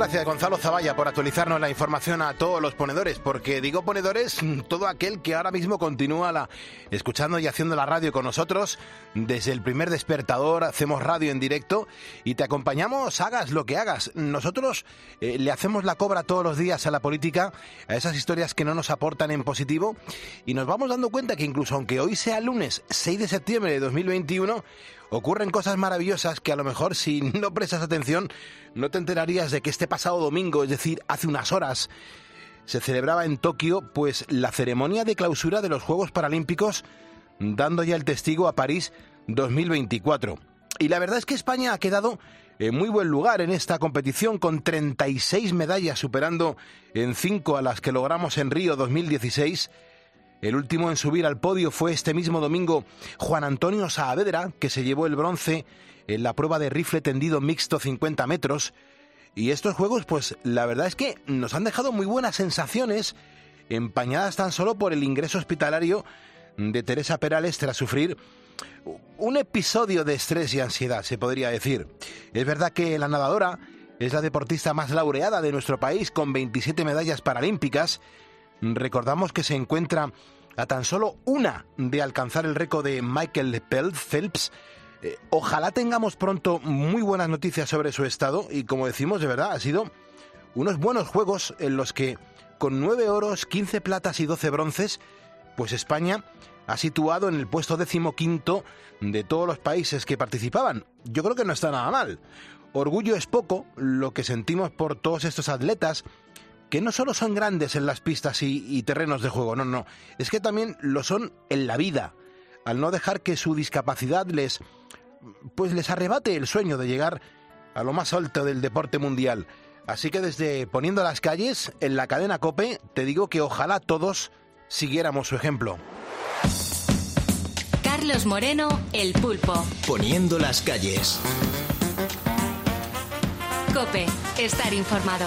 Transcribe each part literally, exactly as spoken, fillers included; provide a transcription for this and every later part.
gracias, Gonzalo Zavalla, por actualizarnos la información a todos los ponedores, porque digo ponedores, todo aquel que ahora mismo continúa la, escuchando y haciendo la radio con nosotros. Desde el primer despertador hacemos radio en directo y te acompañamos, hagas lo que hagas. Nosotros eh, le hacemos la cobra todos los días a la política, a esas historias que no nos aportan en positivo, y nos vamos dando cuenta que incluso aunque hoy sea lunes seis de septiembre de dos mil veintiuno, ocurren cosas maravillosas que a lo mejor si no prestas atención no te enterarías de que este pasado domingo, es decir, hace unas horas, se celebraba en Tokio pues la ceremonia de clausura de los Juegos Paralímpicos, dando ya el testigo a París dos mil veinticuatro. Y la verdad es que España ha quedado en muy buen lugar en esta competición con treinta y seis medallas, superando en cinco a las que logramos en Río dos mil dieciséis. El último en subir al podio fue este mismo domingo Juan Antonio Saavedra, que se llevó el bronce en la prueba de rifle tendido mixto cincuenta metros. Y estos juegos, pues la verdad es que nos han dejado muy buenas sensaciones, empañadas tan solo por el ingreso hospitalario de Teresa Perales tras sufrir un episodio de estrés y ansiedad, se podría decir. Es verdad que la nadadora es la deportista más laureada de nuestro país, con veintisiete medallas paralímpicas. Recordamos que se encuentra a tan solo una de alcanzar el récord de Michael Phelps. Eh, ojalá tengamos pronto muy buenas noticias sobre su estado y, como decimos, de verdad, ha sido unos buenos juegos en los que, con nueve oros, quince platas y doce bronces, pues España ha situado en el puesto decimoquinto de todos los países que participaban. Yo creo que no está nada mal. Orgullo es poco lo que sentimos por todos estos atletas, que no solo son grandes en las pistas y, y terrenos de juego, no, no, es que también lo son en la vida, al no dejar que su discapacidad les, pues les arrebate el sueño de llegar a lo más alto del deporte mundial. Así que desde Poniendo las Calles, en la cadena COPE, te digo que ojalá todos siguiéramos su ejemplo. Carlos Moreno, El Pulpo. Poniendo las Calles. COPE, estar informado.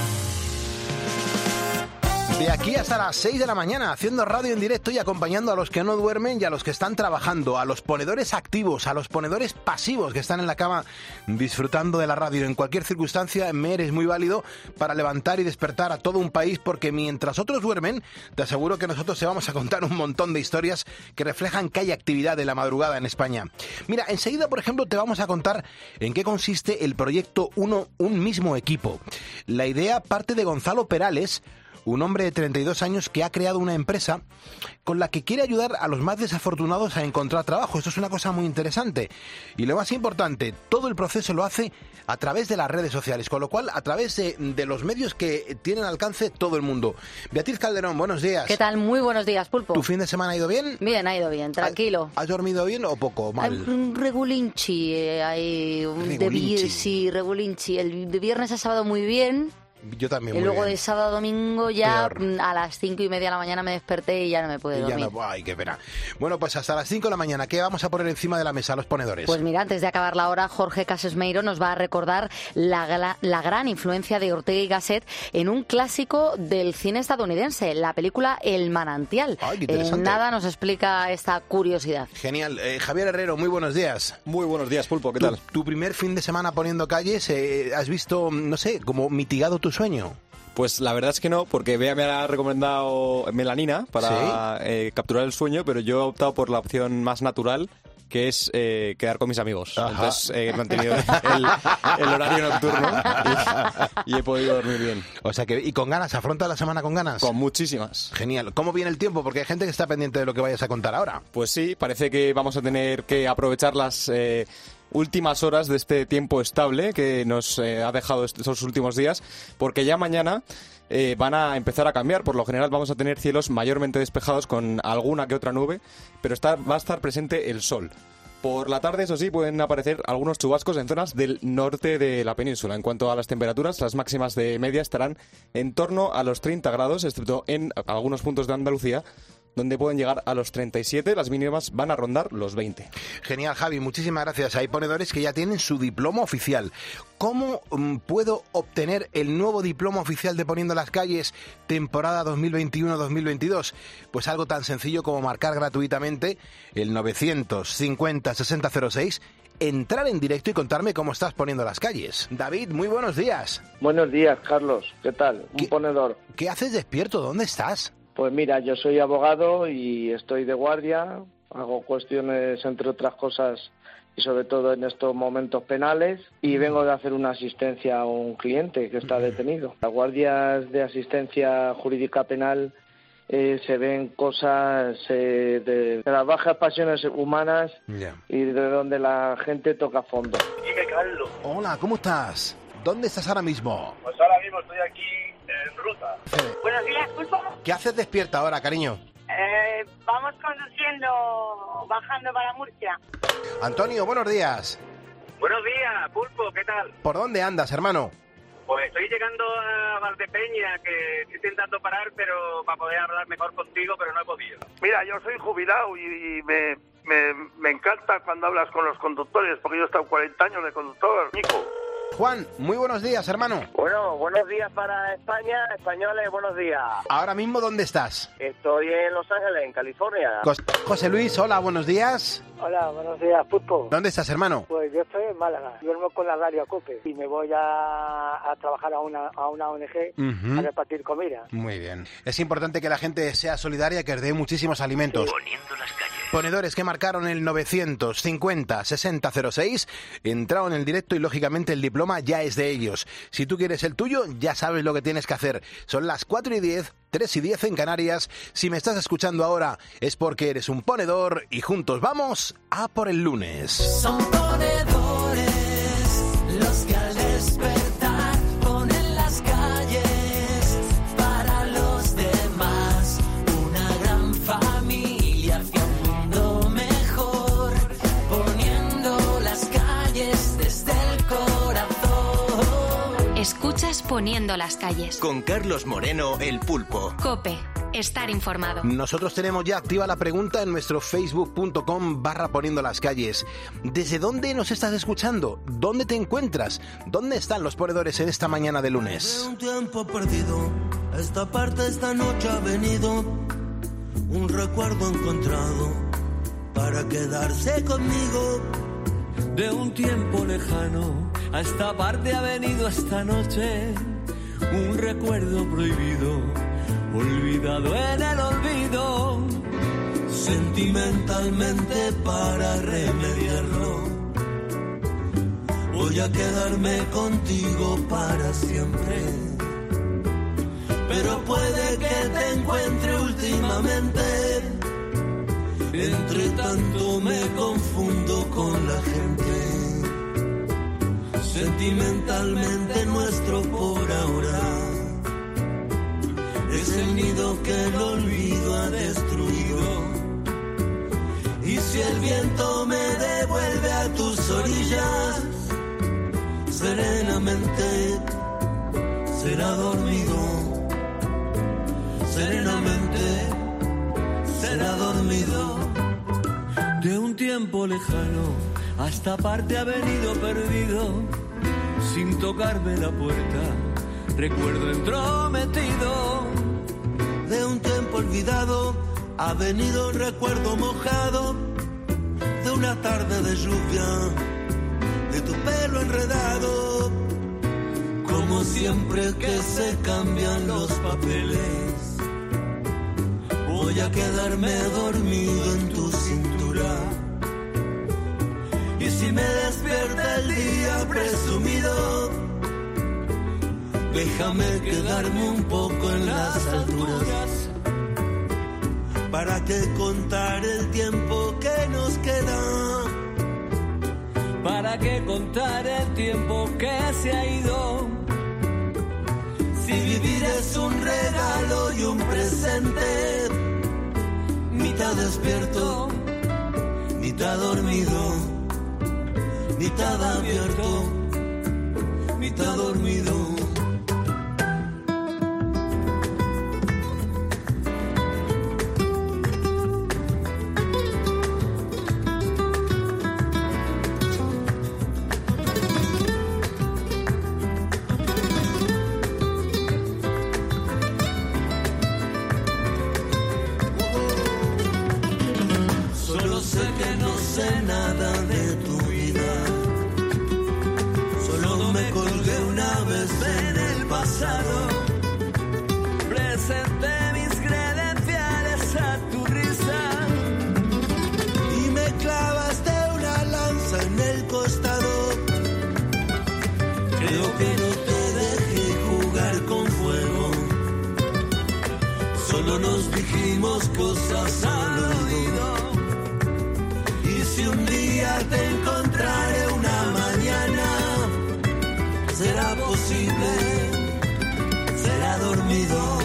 De aquí hasta las seis de la mañana, haciendo radio en directo y acompañando a los que no duermen y a los que están trabajando, a los ponedores activos, a los ponedores pasivos que están en la cama disfrutando de la radio. En cualquier circunstancia, me eres muy válido para levantar y despertar a todo un país, porque mientras otros duermen, te aseguro que nosotros te vamos a contar un montón de historias que reflejan que hay actividad de la madrugada en España. Mira, enseguida, por ejemplo, te vamos a contar en qué consiste el proyecto Uno, un mismo equipo. La idea parte de Gonzalo Perales, un hombre de treinta y dos años que ha creado una empresa con la que quiere ayudar a los más desafortunados a encontrar trabajo. Esto es una cosa muy interesante. Y lo más importante, todo el proceso lo hace a través de las redes sociales, con lo cual a través de, de los medios que tienen alcance todo el mundo. Beatriz Calderón, buenos días. ¿Qué tal? Muy buenos días, Pulpo. ¿Tu fin de semana ha ido bien? Bien, ha ido bien, tranquilo. ¿Has, has dormido bien o poco? Mal. Hay un regulinchi, eh, hay un Regulinchi. De, sí, regulinchi. El de viernes a sábado muy bien. Yo también. Y muy luego bien. de sábado a domingo ya Peor. a las cinco y media de la mañana me desperté y ya no me pude Y ya dormir. no, ay, qué pena. Bueno, pues hasta las cinco de la mañana, ¿qué vamos a poner encima de la mesa a los ponedores? Pues mira, antes de acabar la hora, Jorge Casesmeiro nos va a recordar la, la, la gran influencia de Ortega y Gasset en un clásico del cine estadounidense, la película El Manantial. Ay, qué interesante. En nada nos explica esta curiosidad. Genial. Eh, Javier Herrero, muy buenos días. Muy buenos días, Pulpo, ¿qué Tu, tal? tu primer fin de semana poniendo calles, eh, ¿has visto, no sé, como mitigado tu sueño? Pues la verdad es que no, porque Bea me ha recomendado melanina para ¿Sí? eh, capturar el sueño, pero yo he optado por la opción más natural, que es eh, quedar con mis amigos. Ajá. Entonces he mantenido el, el horario nocturno y, y he podido dormir bien. O sea que, y con ganas, ¿afronta la semana con ganas? Con muchísimas. Genial. ¿Cómo viene el tiempo? Porque hay gente que está pendiente de lo que vayas a contar ahora. Pues sí, parece que vamos a tener que aprovechar las eh, últimas horas de este tiempo estable que nos eh, ha dejado estos últimos días, porque ya mañana eh, van a empezar a cambiar. Por lo general vamos a tener cielos mayormente despejados con alguna que otra nube, pero está, va a estar presente el sol. Por la tarde, eso sí, pueden aparecer algunos chubascos en zonas del norte de la península. En cuanto a las temperaturas, las máximas de media estarán en torno a los treinta grados, excepto en algunos puntos de Andalucía, donde pueden llegar a los treinta y siete, las mínimas van a rondar los veinte. Genial, Javi, muchísimas gracias. Hay ponedores que ya tienen su diploma oficial. ¿Cómo um, puedo obtener el nuevo diploma oficial de Poniendo las Calles temporada dos mil veintiuno dos mil veintidós? Pues algo tan sencillo como marcar gratuitamente el novecientos cincuenta sesenta cero seis entrar en directo y contarme cómo estás poniendo las calles. David, muy buenos días. Buenos días, Carlos. ¿Qué tal? Un ¿Qué, ponedor. ¿Qué haces despierto? ¿Dónde estás? Pues mira, yo soy abogado y estoy de guardia. Hago cuestiones, entre otras cosas, y sobre todo en estos momentos penales, y vengo de hacer una asistencia a un cliente que está detenido. Las guardias de asistencia jurídica penal eh, se ven cosas eh, de, de las bajas pasiones humanas yeah. y de donde la gente toca fondo. Dime, Carlos. Hola, ¿cómo estás? ¿Dónde estás ahora mismo? Pues ahora mismo estoy aquí en ruta. Buenos días, Pulpo. ¿Qué haces despierta ahora, cariño? Eh, vamos conduciendo, bajando para Murcia. Antonio, buenos días. Buenos días, Pulpo, ¿qué tal? ¿Por dónde andas, hermano? Pues estoy llegando a Valdepeña, que estoy intentando parar pero para poder hablar mejor contigo, pero no he podido. Mira, yo soy jubilado y, y me, me, me encanta cuando hablas con los conductores, porque yo he estado cuarenta años de conductor, Nico. Juan, muy buenos días, hermano. Bueno, buenos días para España, españoles, buenos días. Ahora mismo, ¿dónde estás? Estoy en Los Ángeles, en California. Cos- José Luis, hola, buenos días. Hola, buenos días, Pulpo. ¿Dónde estás, hermano? Pues yo estoy en Málaga, duermo con la radio COPE y me voy a, a trabajar a una, a una O N G Uh-huh. a repartir comida. Muy bien. Es importante que la gente sea solidaria, que os dé muchísimos alimentos. Poniendo las calles. Ponedores que marcaron el novecientos cincuenta sesenta cero seis, entraron en el directo y lógicamente el diploma ya es de ellos. Si tú quieres el tuyo, ya sabes lo que tienes que hacer. Son las cuatro y diez, tres y diez en Canarias. Si me estás escuchando ahora es porque eres un ponedor y juntos vamos a por el lunes. Son ponedores los que al despertar ponen las calles para los demás. Una gran familia hacia un mundo mejor, poniendo las calles desde el corazón. Escuchas Poniendo las calles. Con Carlos Moreno, el Pulpo. COPE. Estar informado. Nosotros tenemos ya activa la pregunta en nuestro facebook.com barra poniendo las calles. ¿Desde dónde nos estás escuchando? ¿Dónde te encuentras? ¿Dónde están los ponedores en esta mañana de lunes? De un tiempo perdido, a esta parte esta noche ha venido un recuerdo encontrado para quedarse conmigo. De un tiempo lejano, a esta parte ha venido esta noche un recuerdo prohibido, olvidado en el olvido. Sentimentalmente para remediarlo, voy a quedarme contigo para siempre. Pero puede que te encuentre últimamente, entre tanto me confundo con la gente. Sentimentalmente nuestro por ahora es el nido que el olvido ha destruido. Y si el viento me devuelve a tus orillas, serenamente será dormido. Serenamente será dormido. De un tiempo lejano, a esta parte ha venido perdido, sin tocarme la puerta, recuerdo entrometido. De un tiempo olvidado ha venido un recuerdo mojado, de una tarde de lluvia, de tu pelo enredado. Como siempre que se cambian los papeles, voy a quedarme dormido en tu cintura. Y si me despierta el día presumido, déjame quedarme un poco en las alturas. ¿Para qué contar el tiempo que nos queda? ¿Para qué contar el tiempo que se ha ido? Si vivir es un regalo y un presente, mitad despierto, mitad dormido, mitad abierto, mitad dormido. Solo sé que no sé nada de tu vida, Presenté mis credenciales a tu risa y me clavaste una lanza en el costado. Creo que no te dejé jugar con fuego, solo nos dijimos cosas al oído. Y si un día te encontraré una mañana, será posible, será dormido,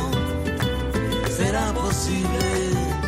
será posible,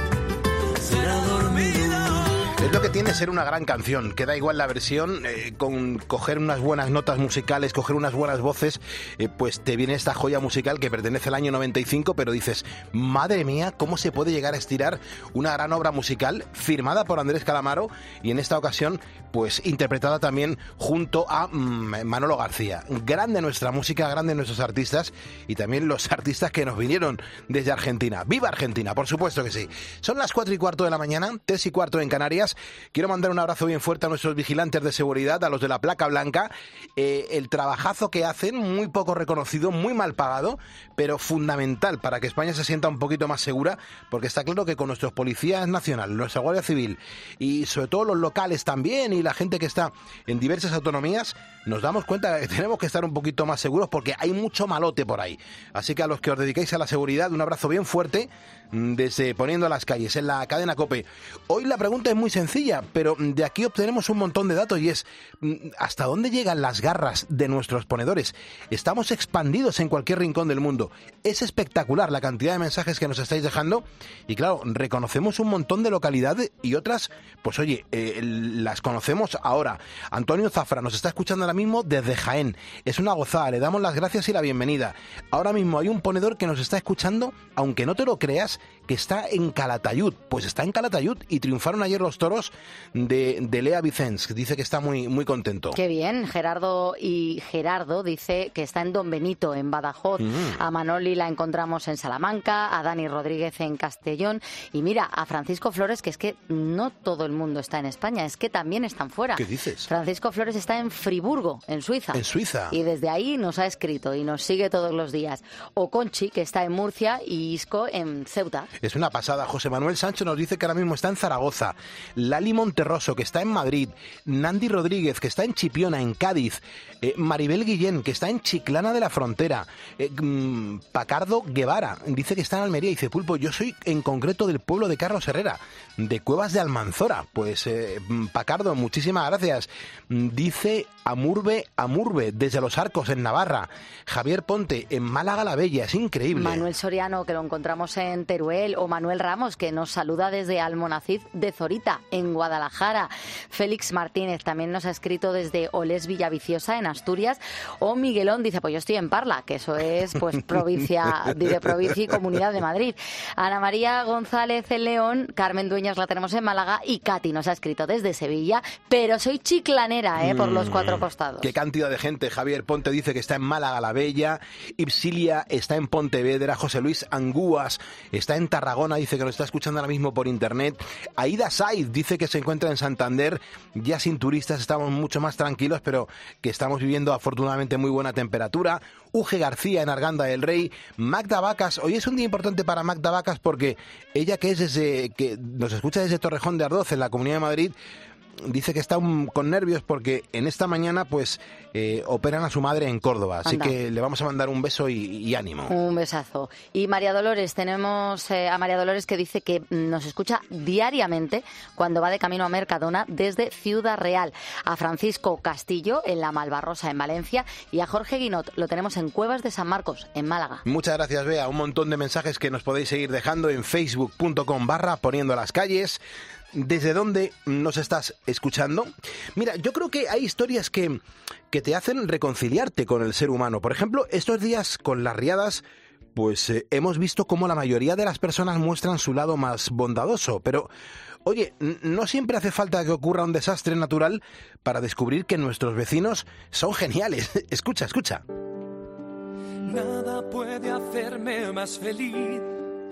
será dormido. Es lo que tiene ser una gran canción, que da igual la versión, eh, con coger unas buenas notas musicales, coger unas buenas voces, eh, pues te viene esta joya musical que pertenece al año noventa y cinco, pero dices, madre mía, ¿cómo se puede llegar a estirar una gran obra musical firmada por Andrés Calamaro y en esta ocasión, pues interpretada también junto a mm, Manolo García? Grande nuestra música, grande nuestros artistas y también los artistas que nos vinieron desde Argentina. ¡Viva Argentina! Por supuesto que sí. Son las cuatro y cuarto de la mañana, tres y cuarto en Canarias. Quiero mandar un abrazo bien fuerte a nuestros vigilantes de seguridad, a los de la placa blanca. Eh, el trabajazo que hacen, muy poco reconocido, muy mal pagado, pero fundamental para que España se sienta un poquito más segura, porque está claro que con nuestros policías nacionales, nuestra Guardia Civil y sobre todo los locales también y la gente que está en diversas autonomías, nos damos cuenta de que tenemos que estar un poquito más seguros porque hay mucho malote por ahí. Así que a los que os dedicáis a la seguridad, un abrazo bien fuerte desde Poniendo las Calles, en la cadena COPE. Hoy la pregunta es muy sencilla, pero de aquí obtenemos un montón de datos y es ¿hasta dónde llegan las garras de nuestros ponedores? Estamos expandidos en cualquier rincón del mundo. Es espectacular la cantidad de mensajes que nos estáis dejando y claro, reconocemos un montón de localidades y otras, pues oye, eh, las conocemos ahora. Antonio Zafra nos está escuchando ahora mismo desde Jaén. Es una gozada, le damos las gracias y la bienvenida. Ahora mismo hay un ponedor que nos está escuchando, aunque no te lo creas, que está en Calatayud. Pues está en Calatayud y triunfaron ayer los toros de, de Lea Vicens, que dice que está muy, muy contento. Qué bien. Gerardo y Gerardo dice que está en Don Benito, en Badajoz. Mm. A Manoli la encontramos en Salamanca, a Dani Rodríguez en Castellón. Y mira, a Francisco Flores, que es que no todo el mundo está en España, es que también están fuera. ¿Qué dices? Francisco Flores está en Friburgo, en Suiza. En Suiza. Y desde ahí nos ha escrito y nos sigue todos los días. O Conchi, que está en Murcia, y Isco en Ceuta. Es una pasada. José Manuel Sancho nos dice que ahora mismo está en Zaragoza. Lali Monterroso, que está en Madrid. Nandi Rodríguez, que está en Chipiona, en Cádiz. Eh, Maribel Guillén, que está en Chiclana de la Frontera. Eh, mm, Pacardo Guevara, dice que está en Almería. Dice, Pulpo, yo soy en concreto del pueblo de Carlos Herrera, de Cuevas de Almanzora. Pues, eh, Pacardo, muchísimas gracias. Dice Amurbe, Amurbe, desde Los Arcos, en Navarra. Javier Ponte, en Málaga la Bella. Es increíble. Manuel Soriano, que lo encontramos en Teruel. O Manuel Ramos, que nos saluda desde Almonacid de Zorita, en Guadalajara. Félix Martínez también nos ha escrito desde Olés Villaviciosa, en Asturias. O Miguelón dice, pues yo estoy en Parla, que eso es pues provincia, de provincia y Comunidad de Madrid. Ana María González en León, Carmen Dueñas la tenemos en Málaga y Katy nos ha escrito desde Sevilla, pero soy chiclanera, ¿eh? Por los cuatro costados. Qué cantidad de gente. Javier Ponte dice que está en Málaga la Bella, Ipsilia está en Pontevedra, José Luis Angúas está en Tarragona, dice que nos está escuchando ahora mismo por internet. Aida Saiz dice que se encuentra en Santander, ya sin turistas, estamos mucho más tranquilos, pero que estamos viviendo afortunadamente muy buena temperatura. Uge García en Arganda del Rey. Magda Vacas, hoy es un día importante para Magda Vacas porque ella, que es desde, que nos escucha desde Torrejón de Ardoz, en la Comunidad de Madrid, dice que está un, con nervios porque en esta mañana pues eh, operan a su madre en Córdoba. Así Anda. Que le vamos a mandar un beso y, y ánimo. Un besazo. Y María Dolores, tenemos eh, a María Dolores que dice que nos escucha diariamente cuando va de camino a Mercadona desde Ciudad Real. A Francisco Castillo en La Malvarrosa, en Valencia. Y a Jorge Guinot lo tenemos en Cuevas de San Marcos, en Málaga. Muchas gracias, Bea. Un montón de mensajes que nos podéis seguir dejando en facebook punto com barra Poniendo las Calles. ¿Desde dónde nos estás escuchando? Mira, yo creo que hay historias que, que te hacen reconciliarte con el ser humano. Por ejemplo, estos días con las riadas, pues eh, hemos visto cómo la mayoría de las personas muestran su lado más bondadoso. Pero, oye, no siempre hace falta que ocurra un desastre natural para descubrir que nuestros vecinos son geniales. Escucha, escucha. Nada puede hacerme más feliz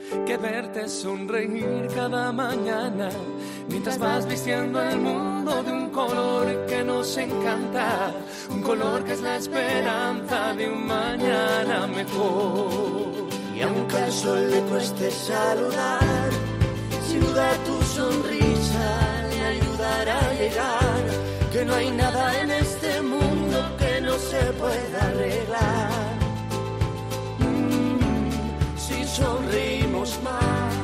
que verte sonreír cada mañana, mientras vas vistiendo el mundo de un color que nos encanta, un color que es la esperanza de un mañana mejor. Y aunque al sol le cueste saludar, sin duda tu sonrisa le ayudará a llegar, que no hay nada en este mundo que no se pueda arreglar. Mm, si sonreímos más.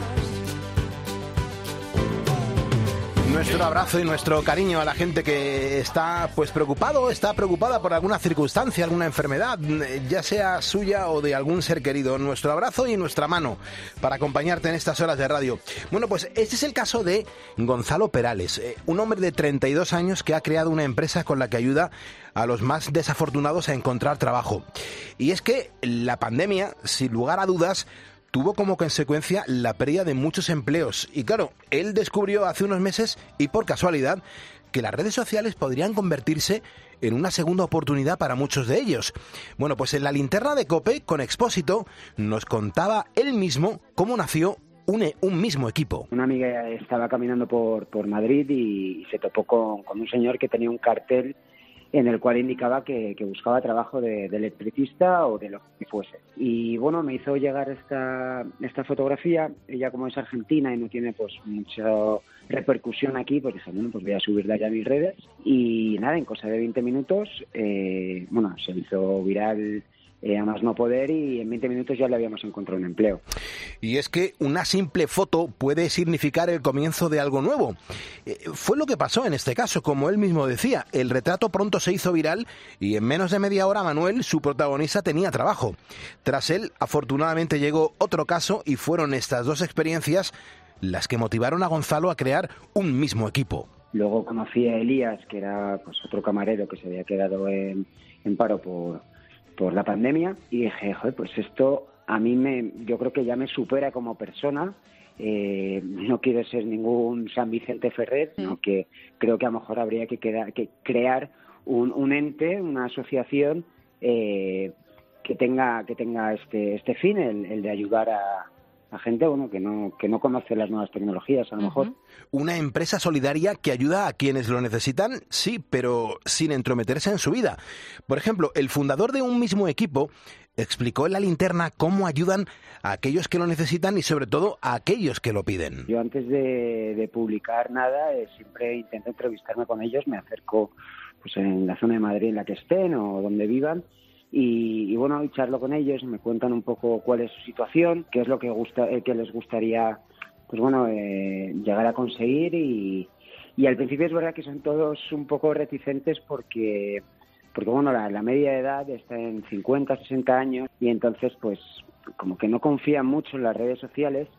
Nuestro abrazo y nuestro cariño a la gente que está pues preocupado, está preocupada por alguna circunstancia, alguna enfermedad, ya sea suya o de algún ser querido. Nuestro abrazo y nuestra mano para acompañarte en estas horas de radio. Bueno, pues este es el caso de Gonzalo Perales, un hombre de treinta y dos años que ha creado una empresa con la que ayuda a los más desafortunados a encontrar trabajo. Y es que la pandemia, sin lugar a dudas, tuvo como consecuencia la pérdida de muchos empleos. Y claro, él descubrió hace unos meses, y por casualidad, que las redes sociales podrían convertirse en una segunda oportunidad para muchos de ellos. Bueno, pues en la linterna de COPE, con Expósito, nos contaba él mismo cómo nació un, un mismo equipo. Una amiga estaba caminando por, por Madrid y se topó con, con un señor que tenía un cartel en el cual indicaba que, que buscaba trabajo de, de electricista o de lo que fuese. Y bueno, me hizo llegar esta, esta fotografía. Ella, como es argentina y no tiene pues mucha repercusión aquí, pues dije, bueno, pues voy a subirla ya a mis redes. Y nada, en cosa de veinte minutos, eh, bueno, se hizo viral eh, a más no poder, y en veinte minutos ya le habíamos encontrado un empleo. Y es que una simple foto puede significar el comienzo de algo nuevo. Eh, fue lo que pasó en este caso, como él mismo decía. El retrato pronto se hizo viral y en menos de media hora Manuel, su protagonista, tenía trabajo. Tras él, afortunadamente llegó otro caso, y fueron estas dos experiencias las que motivaron a Gonzalo a crear un mismo equipo. Luego conocí a Elías, que era pues otro camarero que se había quedado en, en paro por, por la pandemia, y dije, joder, pues esto a mí me, yo creo que ya me supera como persona. Eh, no quiero ser ningún San Vicente Ferrer, sino mm. que creo que a lo mejor habría que, quedar, que crear un, un ente, una asociación eh, que tenga que tenga este este fin, el, el de ayudar a, a gente bueno que no que no conoce las nuevas tecnologías, a lo uh-huh. mejor. Una empresa solidaria que ayuda a quienes lo necesitan, sí, pero sin entrometerse en su vida. Por ejemplo, el fundador de un mismo equipo explicó en la linterna cómo ayudan a aquellos que lo necesitan y sobre todo a aquellos que lo piden. Yo antes de, de publicar nada eh, siempre intento entrevistarme con ellos, me acerco pues en la zona de Madrid en la que estén o donde vivan, y, y bueno, y charlo con ellos, me cuentan un poco cuál es su situación, qué es lo que gusta, eh, que les gustaría pues bueno eh, llegar a conseguir, y, y al principio es verdad que son todos un poco reticentes porque porque bueno, la, la media de edad está en cincuenta, sesenta años, y entonces pues como que no confían mucho en las redes sociales,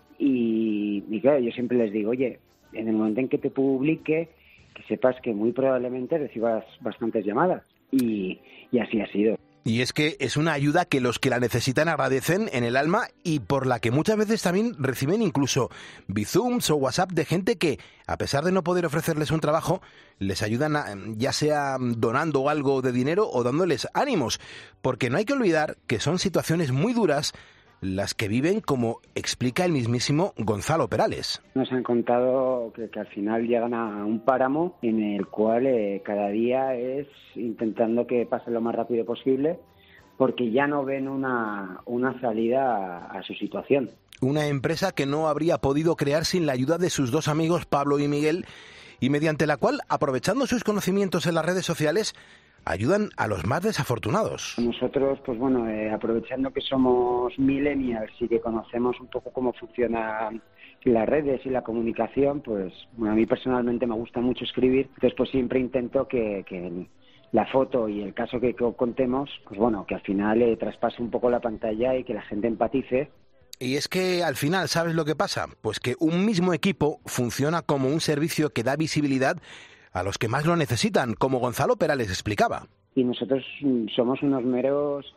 y, y claro, yo siempre les digo, oye, en el momento en que te publique, que sepas que muy probablemente recibas bastantes llamadas, y, y así ha sido. Y es que es una ayuda que los que la necesitan agradecen en el alma, y por la que muchas veces también reciben incluso bizums o WhatsApp de gente que, a pesar de no poder ofrecerles un trabajo, les ayudan a, ya sea donando algo de dinero o dándoles ánimos, porque no hay que olvidar que son situaciones muy duras las que viven, como explica el mismísimo Gonzalo Perales. Nos han contado que, que al final llegan a un páramo en el cual eh, cada día es intentando que pase lo más rápido posible, porque ya no ven una, una salida a, a su situación. Una empresa que no habría podido crear sin la ayuda de sus dos amigos Pablo y Miguel, y mediante la cual, aprovechando sus conocimientos en las redes sociales, ayudan a los más desafortunados. Nosotros, pues bueno, eh, aprovechando que somos millennials y que conocemos un poco cómo funcionan las redes y la comunicación, pues bueno, a mí personalmente me gusta mucho escribir, entonces pues siempre intento que, que la foto y el caso que, que contemos, pues bueno, que al final eh, traspase un poco la pantalla y que la gente empatice. Y es que al final, ¿sabes lo que pasa? Pues que un mismo equipo funciona como un servicio que da visibilidad a los que más lo necesitan, como Gonzalo Perales explicaba. Y nosotros somos unos meros,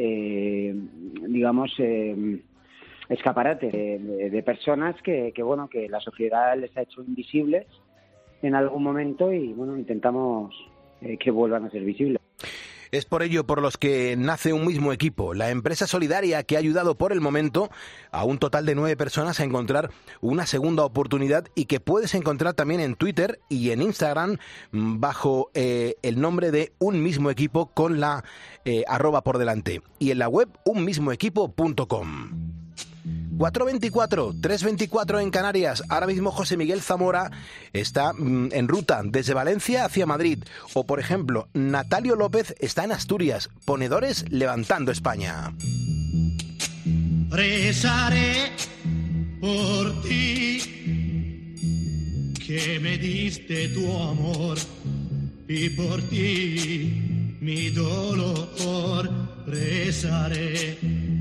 eh, digamos, eh, escaparates de, de, de personas que, que, bueno, que la sociedad les ha hecho invisibles en algún momento, y, bueno, intentamos eh, que vuelvan a ser visibles. Es por ello por los que nace Un Mismo Equipo, la empresa solidaria que ha ayudado por el momento a un total de nueve personas a encontrar una segunda oportunidad y que puedes encontrar también en Twitter y en Instagram bajo eh, el nombre de Un Mismo Equipo con la eh, arroba por delante, y en la web un mismo equipo punto com. cuatro veinticuatro, tres veinticuatro en Canarias. Ahora mismo José Miguel Zamora está mm, en ruta desde Valencia hacia Madrid. O, por ejemplo, Natalio López está en Asturias. Ponedores levantando España. Rezaré por ti, que me diste tu amor, y por ti mi dolor rezaré.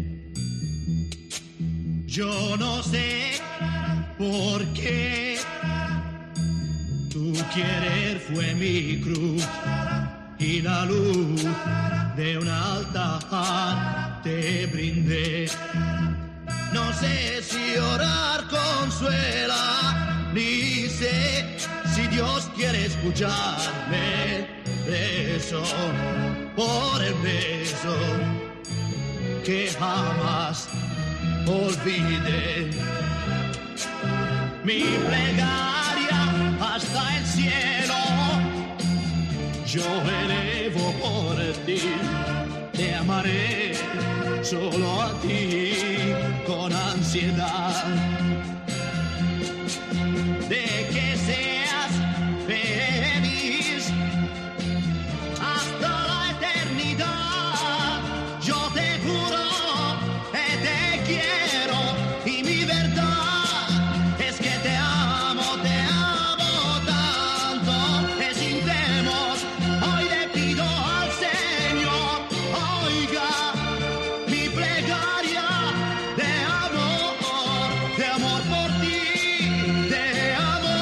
Yo no sé por qué tu querer fue mi cruz y la luz de un altar te brindé. No sé si orar consuela, ni sé si Dios quiere escucharme. Beso por el beso que jamás olvide. Mi plegaria hasta el cielo yo elevo por ti. Te amaré solo a ti con ansiedad de que seas feliz hasta la eternidad. Yo te juro que te quiero y mi verdad es que te amo, te amo tanto que sin temor hoy le pido al Señor, oiga mi plegaria de amor, de amor por ti, de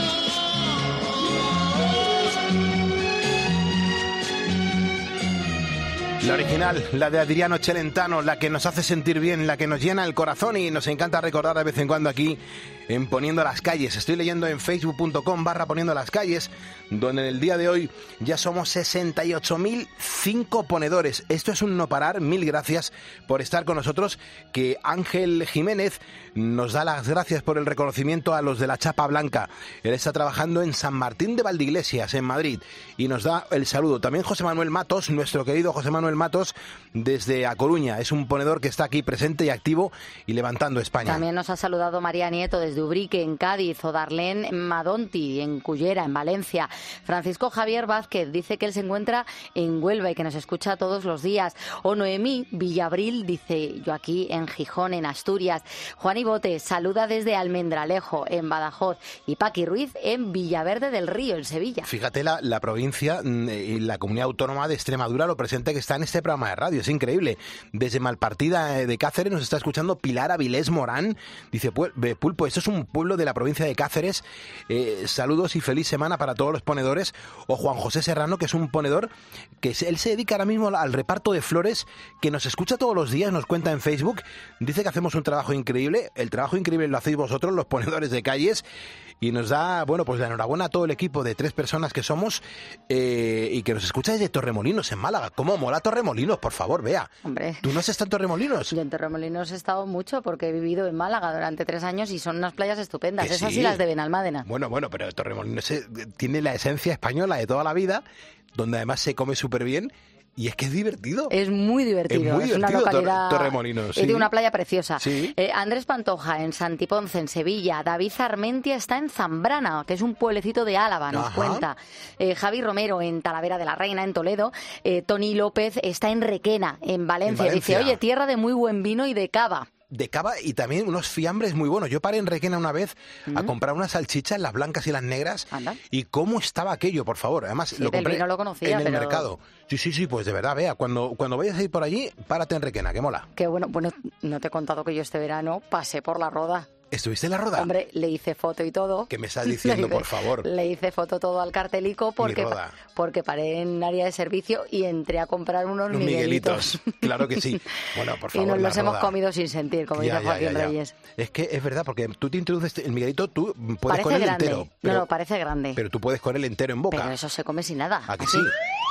La original, la de Adriano Celentano, la que nos hace sentir bien, la que nos llena el corazón y nos encanta recordar de vez en cuando aquí en Poniendo las Calles. Estoy leyendo en facebook punto com barra Poniendo las Calles, donde en el día de hoy ya somos sesenta y ocho mil cinco ponedores. Esto es un no parar. Mil gracias por estar con nosotros. Que Ángel Jiménez nos da las gracias por el reconocimiento a los de la Chapa Blanca. Él está trabajando en San Martín de Valdeiglesias, en Madrid, y nos da el saludo. También José Manuel Matos, nuestro querido José Manuel Matos, desde A Coruña. Es un ponedor que está aquí presente y activo y levantando España. También nos ha saludado María Nieto desde Ubrique, en Cádiz, o Darlene Madonti, en Cullera, en Valencia. Francisco Javier Vázquez dice que él se encuentra en Huelva y que nos escucha todos los días. O Noemí Villabril dice, yo aquí en Gijón, en Asturias. Juan Ibote saluda desde Almendralejo, en Badajoz. Y Paqui Ruiz en Villaverde del Río, en Sevilla. Fíjate la, la provincia y la comunidad autónoma de Extremadura, lo presente que está en este programa de radio. Es increíble. Desde Malpartida de Cáceres nos está escuchando Pilar Avilés Morán. Dice, Pulpo, esto es un pueblo de la provincia de Cáceres. Eh, saludos y feliz semana para todos los ponedores. O Juan José Serrano, que es un ponedor que él se dedica ahora mismo al reparto de flores, que nos escucha todos los días, nos cuenta en Facebook. Dice que hacemos un trabajo increíble. El trabajo increíble lo hacéis vosotros, los ponedores de calles. Y nos da, bueno, pues la enhorabuena a todo el equipo de tres personas que somos eh, y que nos escucha desde Torremolinos, en Málaga. ¿Cómo mola Torremolinos? Por favor, vea. Hombre. ¿Tú no has estado en Torremolinos? Yo en Torremolinos he estado mucho porque he vivido en Málaga durante tres años y son unas playas estupendas. Que Esas sí. sí las de Benalmádena. Bueno, bueno, pero Torremolinos eh, tiene la esencia española de toda la vida, donde además se come súper bien. Y es que es divertido. Es muy divertido. Es muy es una divertido localidad. Tor- Torremolinos. Es Sí. de una playa preciosa. Sí. Eh, Andrés Pantoja en Santiponce, en Sevilla. David Armentia está en Zambrana, que es un pueblecito de Álava, nos Ajá. cuenta. Eh, Javi Romero en Talavera de la Reina, en Toledo. Eh, Tony López está en Requena, en Valencia. En Valencia. Dice, oye, tierra de muy buen vino y de cava. De cava y también unos fiambres muy buenos. Yo paré en Requena una vez a comprar unas salchichas, las blancas y las negras. Anda. Y cómo estaba aquello, por favor. Además, Sí, lo del compré vino lo conocía, en el pero- mercado. Sí, sí, sí, pues de verdad, vea, cuando, cuando vayas a ir por allí, párate en Requena, que mola. Que bueno, bueno, no te he contado que yo este verano pasé por la Roda. ¿Estuviste en la Roda? Hombre, le hice foto y todo. ¿Qué me estás diciendo, Le- por favor? Le hice foto todo al cartelico porque, Mi Roda. porque paré en área de servicio y entré a comprar unos Los miguelitos. Miguelitos. Claro que sí. Bueno, por favor, Y nos la los hemos Roda. comido sin sentir, como Ya, dice ya, Joaquín ya, ya. Reyes. Es que es verdad, porque tú te introduces el Miguelito, tú puedes Parece con él grande. entero. No, Pero, no, parece grande. pero tú puedes con él entero en boca. Pero eso se come sin nada. ¿A que Así. sí?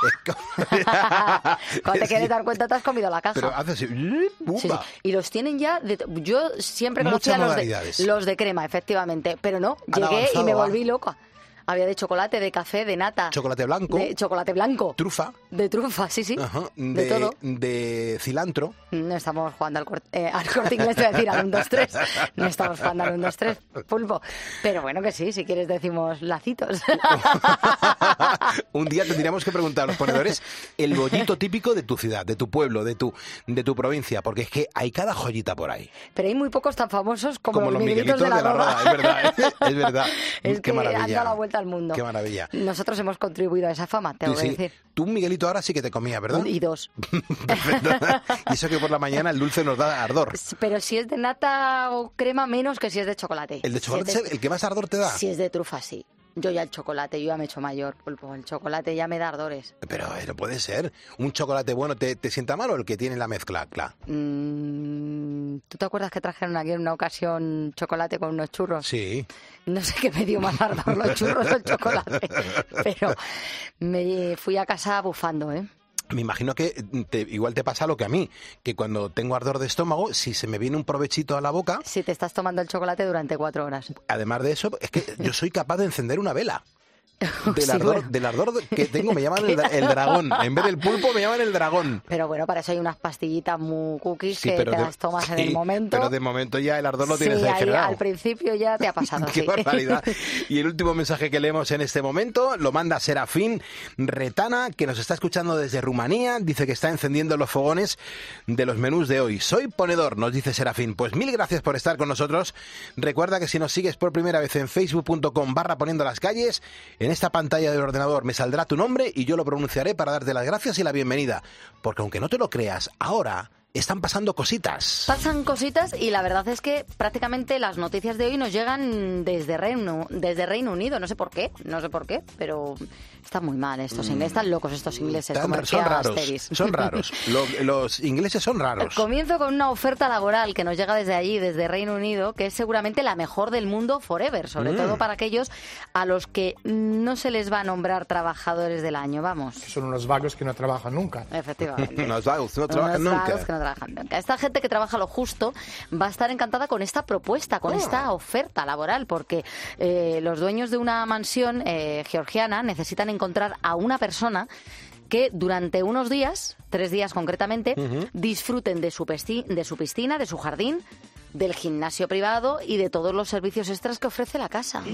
Cuando te quieres dar cuenta te has comido la caja. Pero hace así... Sí, sí. Y los tienen ya... De, yo siempre conocía los de, los de crema, efectivamente. Pero no, Han llegué avanzado, y me ¿va? volví loca. Había de chocolate, de café, de nata. Chocolate blanco. De chocolate blanco. Trufa. De trufa, sí, sí. Ajá. De, De, todo. de cilantro. No estamos jugando al corte, eh, al corte inglés, te voy a decir, al uno, dos, tres. No estamos jugando al uno, dos, tres, pulpo. Pero bueno, que sí, si quieres decimos lacitos. Un día tendríamos que preguntar a los ponedores el bollito típico de tu ciudad, de tu pueblo, de tu, de tu provincia, porque es que hay cada joyita por ahí. Pero hay muy pocos tan famosos como, Como los, los Miguelitos Miguelitos de la, de la Roda. Roda, es verdad, ¿eh? Es verdad. Es Qué que maravilla. han dado la vuelta al mundo. Qué maravilla. Nosotros hemos contribuido a esa fama, tengo Sí, que sí. decir. Tú, Miguelito, ahora sí que te comías, ¿verdad? Y dos. Perfecto. Y eso que por la mañana el dulce nos da ardor. Pero si es de nata o crema, menos que si es de chocolate. ¿El de chocolate Si es el- el que más ardor te da? Si es de trufa, sí. Yo ya el chocolate, yo ya me he hecho mayor, pulpo. El chocolate ya me da ardores. Pero eh, no puede ser. ¿Un chocolate bueno te, te sienta mal o el que tiene la mezcla? Claro. Mm, ¿Tú te acuerdas que trajeron aquí en una ocasión chocolate con unos churros? Sí. No sé qué me dio más ardor, los churros o el chocolate. Pero me fui a casa bufando, ¿eh? Me imagino que te- igual te pasa lo que a mí, que cuando tengo ardor de estómago, si se me viene un provechito a la boca, Si te estás tomando el chocolate durante cuatro horas. además de eso, es que yo soy capaz de encender una vela. Del Sí, ardor, bueno. del ardor que tengo me llaman el, dra- el dragón. En vez del pulpo me llaman el dragón. Pero bueno, para eso hay unas pastillitas muy cookies Sí, que pero te de- las tomas en sí, el momento. Pero de momento ya el ardor lo tienes sí, ahí ahí generado. al principio ya te ha pasado. Qué sí. barbaridad. Y el último mensaje que leemos en este momento lo manda Serafín Retana, que nos está escuchando desde Rumanía. Dice que está encendiendo los fogones de los menús de hoy. Soy ponedor, nos dice Serafín. Pues mil gracias por estar con nosotros. Recuerda que si nos sigues por primera vez en facebook.com barra poniendo las calles, en esta pantalla del ordenador me saldrá tu nombre y yo lo pronunciaré para darte las gracias y la bienvenida. Porque aunque no te lo creas, ahora están pasando cositas. Pasan cositas y la verdad es que prácticamente las noticias de hoy nos llegan desde Reino, desde Reino Unido. No sé por qué, no sé por qué, pero están muy mal estos ingleses, están locos estos ingleses. Tan- como son decía raros, Asterix. son raros. Lo- los ingleses son raros. Comienzo con una oferta laboral que nos llega desde allí, desde Reino Unido, que es seguramente la mejor del mundo forever, sobre Mm. todo para aquellos a los que no se les va a nombrar trabajadores del año, vamos. Son unos vagos que no trabajan nunca. Efectivamente. Los vagos no trabajan Unos nunca. vagos que no trabajan nunca. Esta gente que trabaja lo justo va a estar encantada con esta propuesta, con Ah. esta oferta laboral, porque eh, los dueños de una mansión eh, georgiana necesitan encontrar a una persona que durante unos días, tres días concretamente, Ujú. disfruten de su, pesti- de su piscina, de su jardín, del gimnasio privado y de todos los servicios extras que ofrece la casa.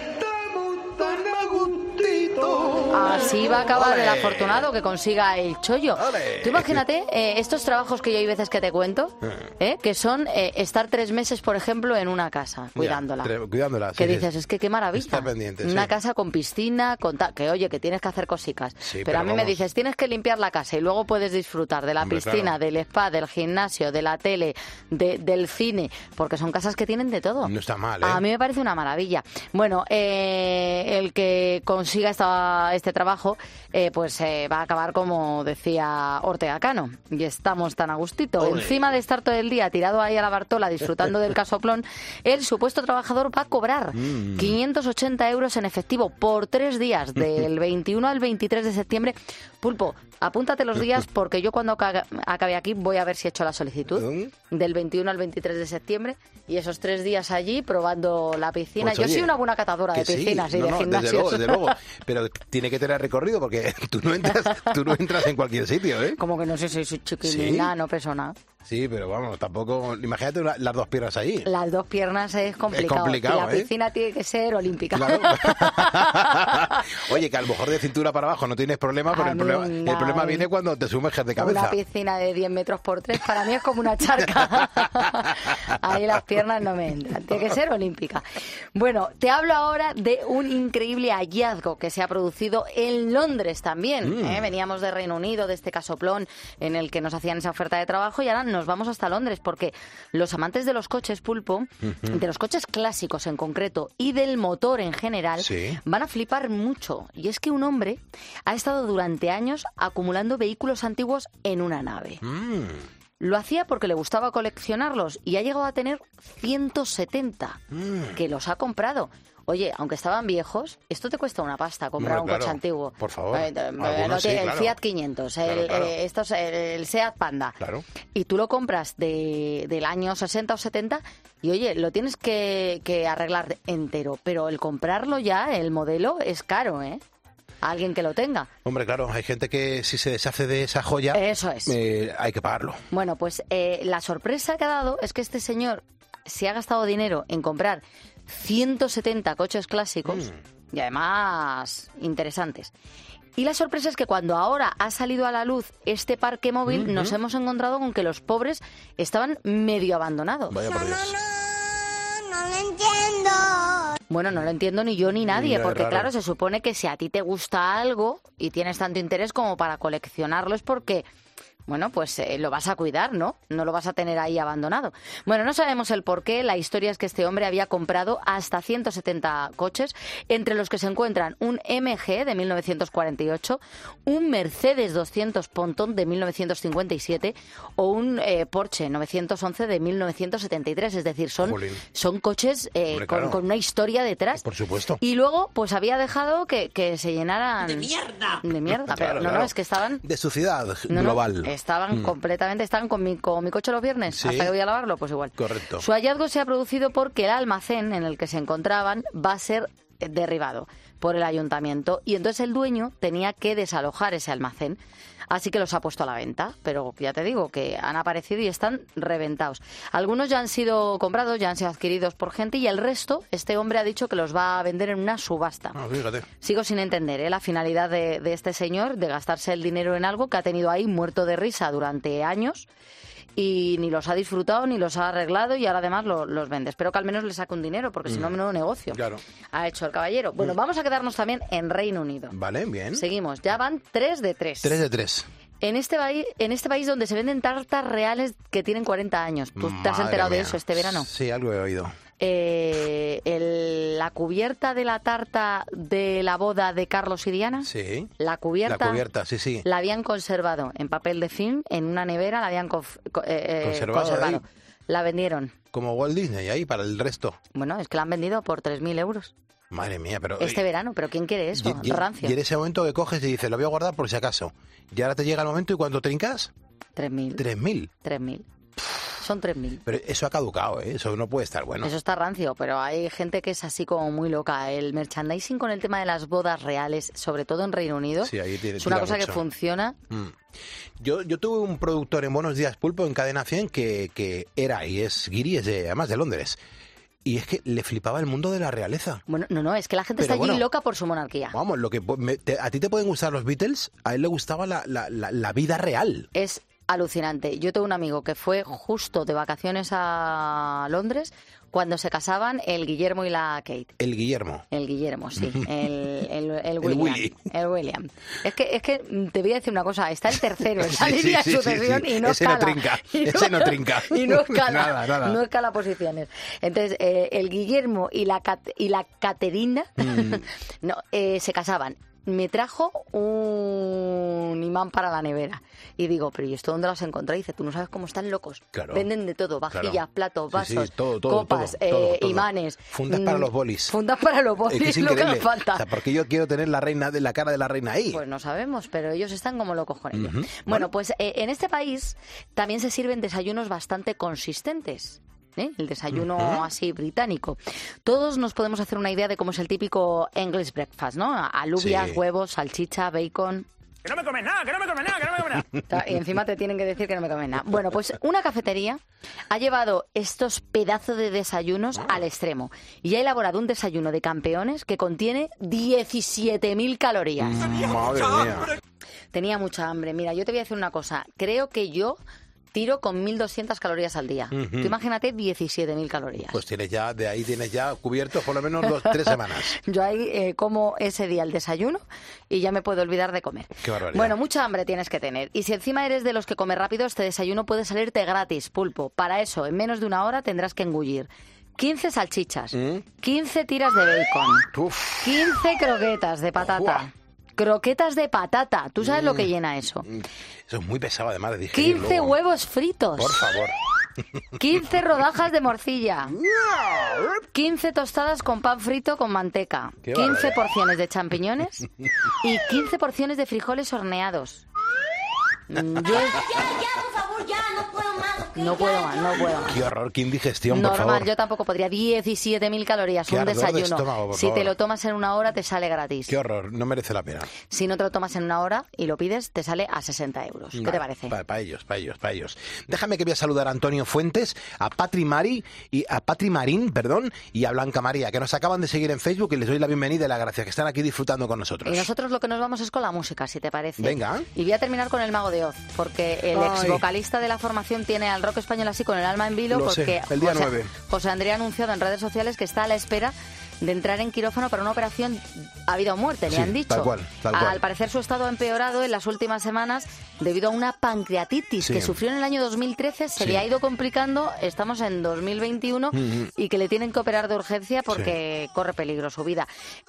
Así va a acabar el ¡Ole! afortunado que consiga el chollo. ¡Ole! Tú imagínate eh, estos trabajos que yo hay veces que te cuento, eh, que son eh, estar tres meses, por ejemplo, en una casa, cuidándola. Ya, tre- cuidándola. Que sí, sí. dices, es que qué maravilla. Está pendiente, Una sí. casa con piscina, con ta- que oye, que tienes que hacer cositas. Sí, pero, pero a mí me vamos. dices, tienes que limpiar la casa y luego puedes disfrutar de la Hombre, piscina, claro. del spa, del gimnasio, de la tele, de- del cine, porque son casas que tienen de todo. No está mal, ¿eh? A mí me parece una maravilla. Bueno, eh, el que consiga esta, este trabajo, eh, pues eh, va a acabar como decía Ortega Cano. Y estamos tan a gustito. Ole. Encima de estar todo el día tirado ahí a la Bartola disfrutando del casoplón, el supuesto trabajador va a cobrar Mm. quinientos ochenta euros en efectivo por tres días, del veintiuno al veintitrés de septiembre. Pulpo, apúntate los días porque yo cuando aca- acabe aquí voy a ver si he hecho la solicitud. ¿Mm? Del veintiuno al veintitrés de septiembre y esos tres días allí probando la piscina. Pues, Yo oye, soy una buena catadora que de sí. piscinas y No, de no, gimnasios. Desde luego, desde luego. Pero tiene que tener recorrido porque tú no entras, tú no entras en cualquier sitio, ¿eh? Como que no sé si soy chiquilina, ¿Sí? no peso nada. Sí, pero vamos, tampoco... Imagínate una- las dos piernas ahí. Las dos piernas es complicado. complicado, y la ¿eh? piscina tiene que ser olímpica. Claro. Oye, que a lo mejor de cintura para abajo no tienes problema, pero A el mí problema, el nada. problema viene cuando te sumerges de cabeza. Una piscina de diez metros por tres para mí es como una charca. Ahí las piernas no me entran. Tiene que ser olímpica. Bueno, te hablo ahora de un increíble hallazgo que se ha producido en Londres también. Mm. ¿eh? Veníamos de Reino Unido, de este casoplón en el que nos hacían esa oferta de trabajo y ahora nos vamos hasta Londres porque los amantes de los coches, Pulpo, Ujú. de los coches clásicos en concreto y del motor en general, Sí. van a flipar mucho. Y es que un hombre ha estado durante años acumulando vehículos antiguos en una nave. Mm. Lo hacía porque le gustaba coleccionarlos y ha llegado a tener ciento setenta, Mm. que los ha comprado. Oye, aunque estaban viejos, esto te cuesta una pasta comprar Hombre, un claro. coche antiguo. Por favor. Eh, eh, Algunos no sí, te- el claro. Fiat quinientos, Claro, el, claro. eh, estos, el Seat Panda. Claro. Y tú lo compras de, del año sesenta o setenta y, oye, lo tienes que, que arreglar entero. Pero el comprarlo ya, el modelo, es caro, ¿eh? A alguien que lo tenga. Hombre, claro, hay gente que si se deshace de esa joya, Eso es. eh, hay que pagarlo. Bueno, pues eh, la sorpresa que ha dado es que este señor se ha gastado dinero en comprar ciento setenta coches clásicos Mm. y además interesantes. Y la sorpresa es que cuando ahora ha salido a la luz este parque móvil, Ujú. nos hemos encontrado con que los pobres estaban medio abandonados. Vaya por Dios. No lo entiendo. Bueno, no lo entiendo ni yo ni nadie, Ya, es porque raro. claro, se supone que si a ti te gusta algo y tienes tanto interés como para coleccionarlo es porque, bueno, pues eh, lo vas a cuidar, ¿no? No lo vas a tener ahí abandonado. Bueno, no sabemos el por qué. La historia es que este hombre había comprado hasta ciento setenta coches, entre los que se encuentran un M G de mil novecientos cuarenta y ocho, un Mercedes doscientos Ponton de mil novecientos cincuenta y siete o un eh, Porsche novecientos once de mil novecientos setenta y tres. Es decir, son, Jolín. son coches eh, Hombre, con, claro. con una historia detrás. Por supuesto. Y luego, pues había dejado que, que se llenaran... ¡De mierda! De mierda, pero Claro, no, claro. no, es que estaban... De suciedad No, no, global. estaban Mm. completamente, estaban con mi, con mi coche los viernes, Sí. hasta que voy a lavarlo, pues igual. Correcto. Su hallazgo se ha producido porque el almacén en el que se encontraban va a ser eh, derribado por el ayuntamiento y entonces el dueño tenía que desalojar ese almacén. Así que los ha puesto a la venta, pero ya te digo que han aparecido y están reventados. Algunos ya han sido comprados, ya han sido adquiridos por gente y el resto, este hombre ha dicho que los va a vender en una subasta. Ah, fíjate. Sigo sin entender ¿eh? la finalidad de, de este señor de gastarse el dinero en algo que ha tenido ahí muerto de risa durante años y ni los ha disfrutado ni los ha arreglado y ahora además lo- los vende. Espero que al menos le saque un dinero porque si no, menudo negocio Claro. ha hecho el caballero. Bueno, vamos a quedarnos también en Reino Unido. Vale, bien. Seguimos, ya van tres de tres. Tres de tres. En este, país, en este país donde se venden tartas reales que tienen cuarenta años. ¿Tú te has Madre enterado de mía. eso este verano? Sí, algo he oído. Eh, el- la cubierta de la tarta de la boda de Carlos y Diana, Sí. la cubierta, La cubierta, sí, sí. la habían conservado en papel de film, en una nevera, la habían conf- co- eh, eh, Conservado conservado. ahí. La vendieron. Como Walt Disney ahí para el resto. Bueno, es que la han vendido por tres mil euros Madre mía, pero... este verano, pero ¿quién quiere eso? y, y- Rancio. y en ese momento que coges y dices, lo voy a guardar por si acaso. Y ahora te llega el momento y cuando trincas, tres mil. tres mil. tres mil. Son tres mil. Pero eso ha caducado, ¿eh? Eso no puede estar bueno. Eso está rancio, pero hay gente que es así como muy loca. El merchandising con el tema de las bodas reales, sobre todo en Reino Unido, Sí, ahí tiene- es una tira cosa que mucho. funciona. Mm. Yo, yo tuve un productor en Buenos Días Pulpo en Cadena cien que, que era y es guiri, es de, además de Londres. Y es que le flipaba el mundo de la realeza. Bueno, no, no, es que la gente Pero está allí bueno, loca por su monarquía. Vamos, lo que po- me- te- a ti te pueden gustar los Beatles, a él le gustaba la, la, la, la vida real. Es alucinante. Yo tengo un amigo que fue justo de vacaciones a Londres cuando se casaban el Guillermo y la Kate. El Guillermo. El Guillermo, sí. El, el, el William. Willy. El William. Es que, es que te voy a decir una cosa. Está el tercero en la Sí, sí, línea sí, de sí, sucesión sí. y no Ese no escala. trinca, Y ese no trinca. Y no escala. Nada, nada. No escala posiciones. Entonces, eh, el Guillermo y la, Cat- y la Caterina Mm. no, eh, se casaban. Me trajo un imán para la nevera. Y digo, pero ¿y esto dónde lo has encontrado? Y dice, tú no sabes cómo están locos. Claro. Venden de todo, vajillas, Claro. platos, Sí, sí, vasos, todo, todo, copas, todo, todo, eh, todo. imanes. Fundas para mm, los bolis. Fundas para los bolis, Es que es lo que increíble. nos falta. O sea, porque yo quiero tener la reina de la cara de la reina ahí. Pues no sabemos, pero ellos están como locos con ello. Ujú. Bueno, pues eh, en este país también se sirven desayunos bastante consistentes. ¿eh? El desayuno Ujú. así británico. Todos nos podemos hacer una idea de cómo es el típico English breakfast, ¿no? Alubias, Sí. huevos, salchicha, bacon. Que no me comes nada, que no me comes nada, que no me comes nada. Y encima te tienen que decir que no me comen nada. Bueno, pues una cafetería ha llevado estos pedazos de desayunos al extremo y ha elaborado un desayuno de campeones que contiene diecisiete mil calorías. Madre mía. Tenía mucha hambre. Mira, yo te voy a decir una cosa. Creo que yo tiro con mil doscientas calorías al día. Ujú. Tú imagínate diecisiete mil calorías. Pues tienes ya, de ahí tienes ya cubiertos por lo menos dos, tres semanas. Yo ahí eh, como ese día el desayuno y ya me puedo olvidar de comer. Qué barbaridad. Bueno, mucha hambre tienes que tener. Y si encima eres de los que come rápido, este desayuno puede salirte gratis, pulpo. Para eso, en menos de una hora tendrás que engullir quince salchichas, ¿Mm? quince tiras de bacon, Uf. quince croquetas de patata. Buah. Croquetas de patata. ¿Tú sabes lo que Mm. llena eso? Eso es muy pesado además de digerir quince luego. huevos fritos. Por favor. quince rodajas de morcilla, quince tostadas con pan frito con manteca, quince porciones de champiñones y quince porciones de frijoles horneados. Yo... Ya, ya, por favor, ya, no puedo más. No puedo más, no puedo más. Qué horror, qué indigestión, por Normal, favor. yo tampoco podría. diecisiete mil calorías, Qué un ardor de desayuno. estómago, por si favor. te lo tomas en una hora, te sale gratis. Qué horror, no merece la pena. Si no te lo tomas en una hora y lo pides, te sale a sesenta euros. ¿Qué Vale, te parece? Para pa ellos, para ellos, para ellos. Déjame que voy a saludar a Antonio Fuentes, a Patri Mari y a Patri Marín, perdón, y a Blanca María, que nos acaban de seguir en Facebook y les doy la bienvenida y la gracia, que están aquí disfrutando con nosotros. Y nosotros lo que nos vamos es con la música, si te parece. Venga. Y voy a terminar con el Mago de Oz, porque el Ay. ex vocalista de la formación tiene al rock español así con el alma en vilo, Lo sé, porque el día José, nueve. José Andrea ha anunciado en redes sociales que está a la espera de entrar en quirófano para una operación a vida o muerte, le Sí, han dicho. tal cual, tal cual. Al parecer su estado ha empeorado en las últimas semanas debido a una pancreatitis Sí. que sufrió en el año dos mil trece, se Sí. le ha ido complicando, estamos en dos mil veintiuno Mm. y que le tienen que operar de urgencia porque corre peligro su vida.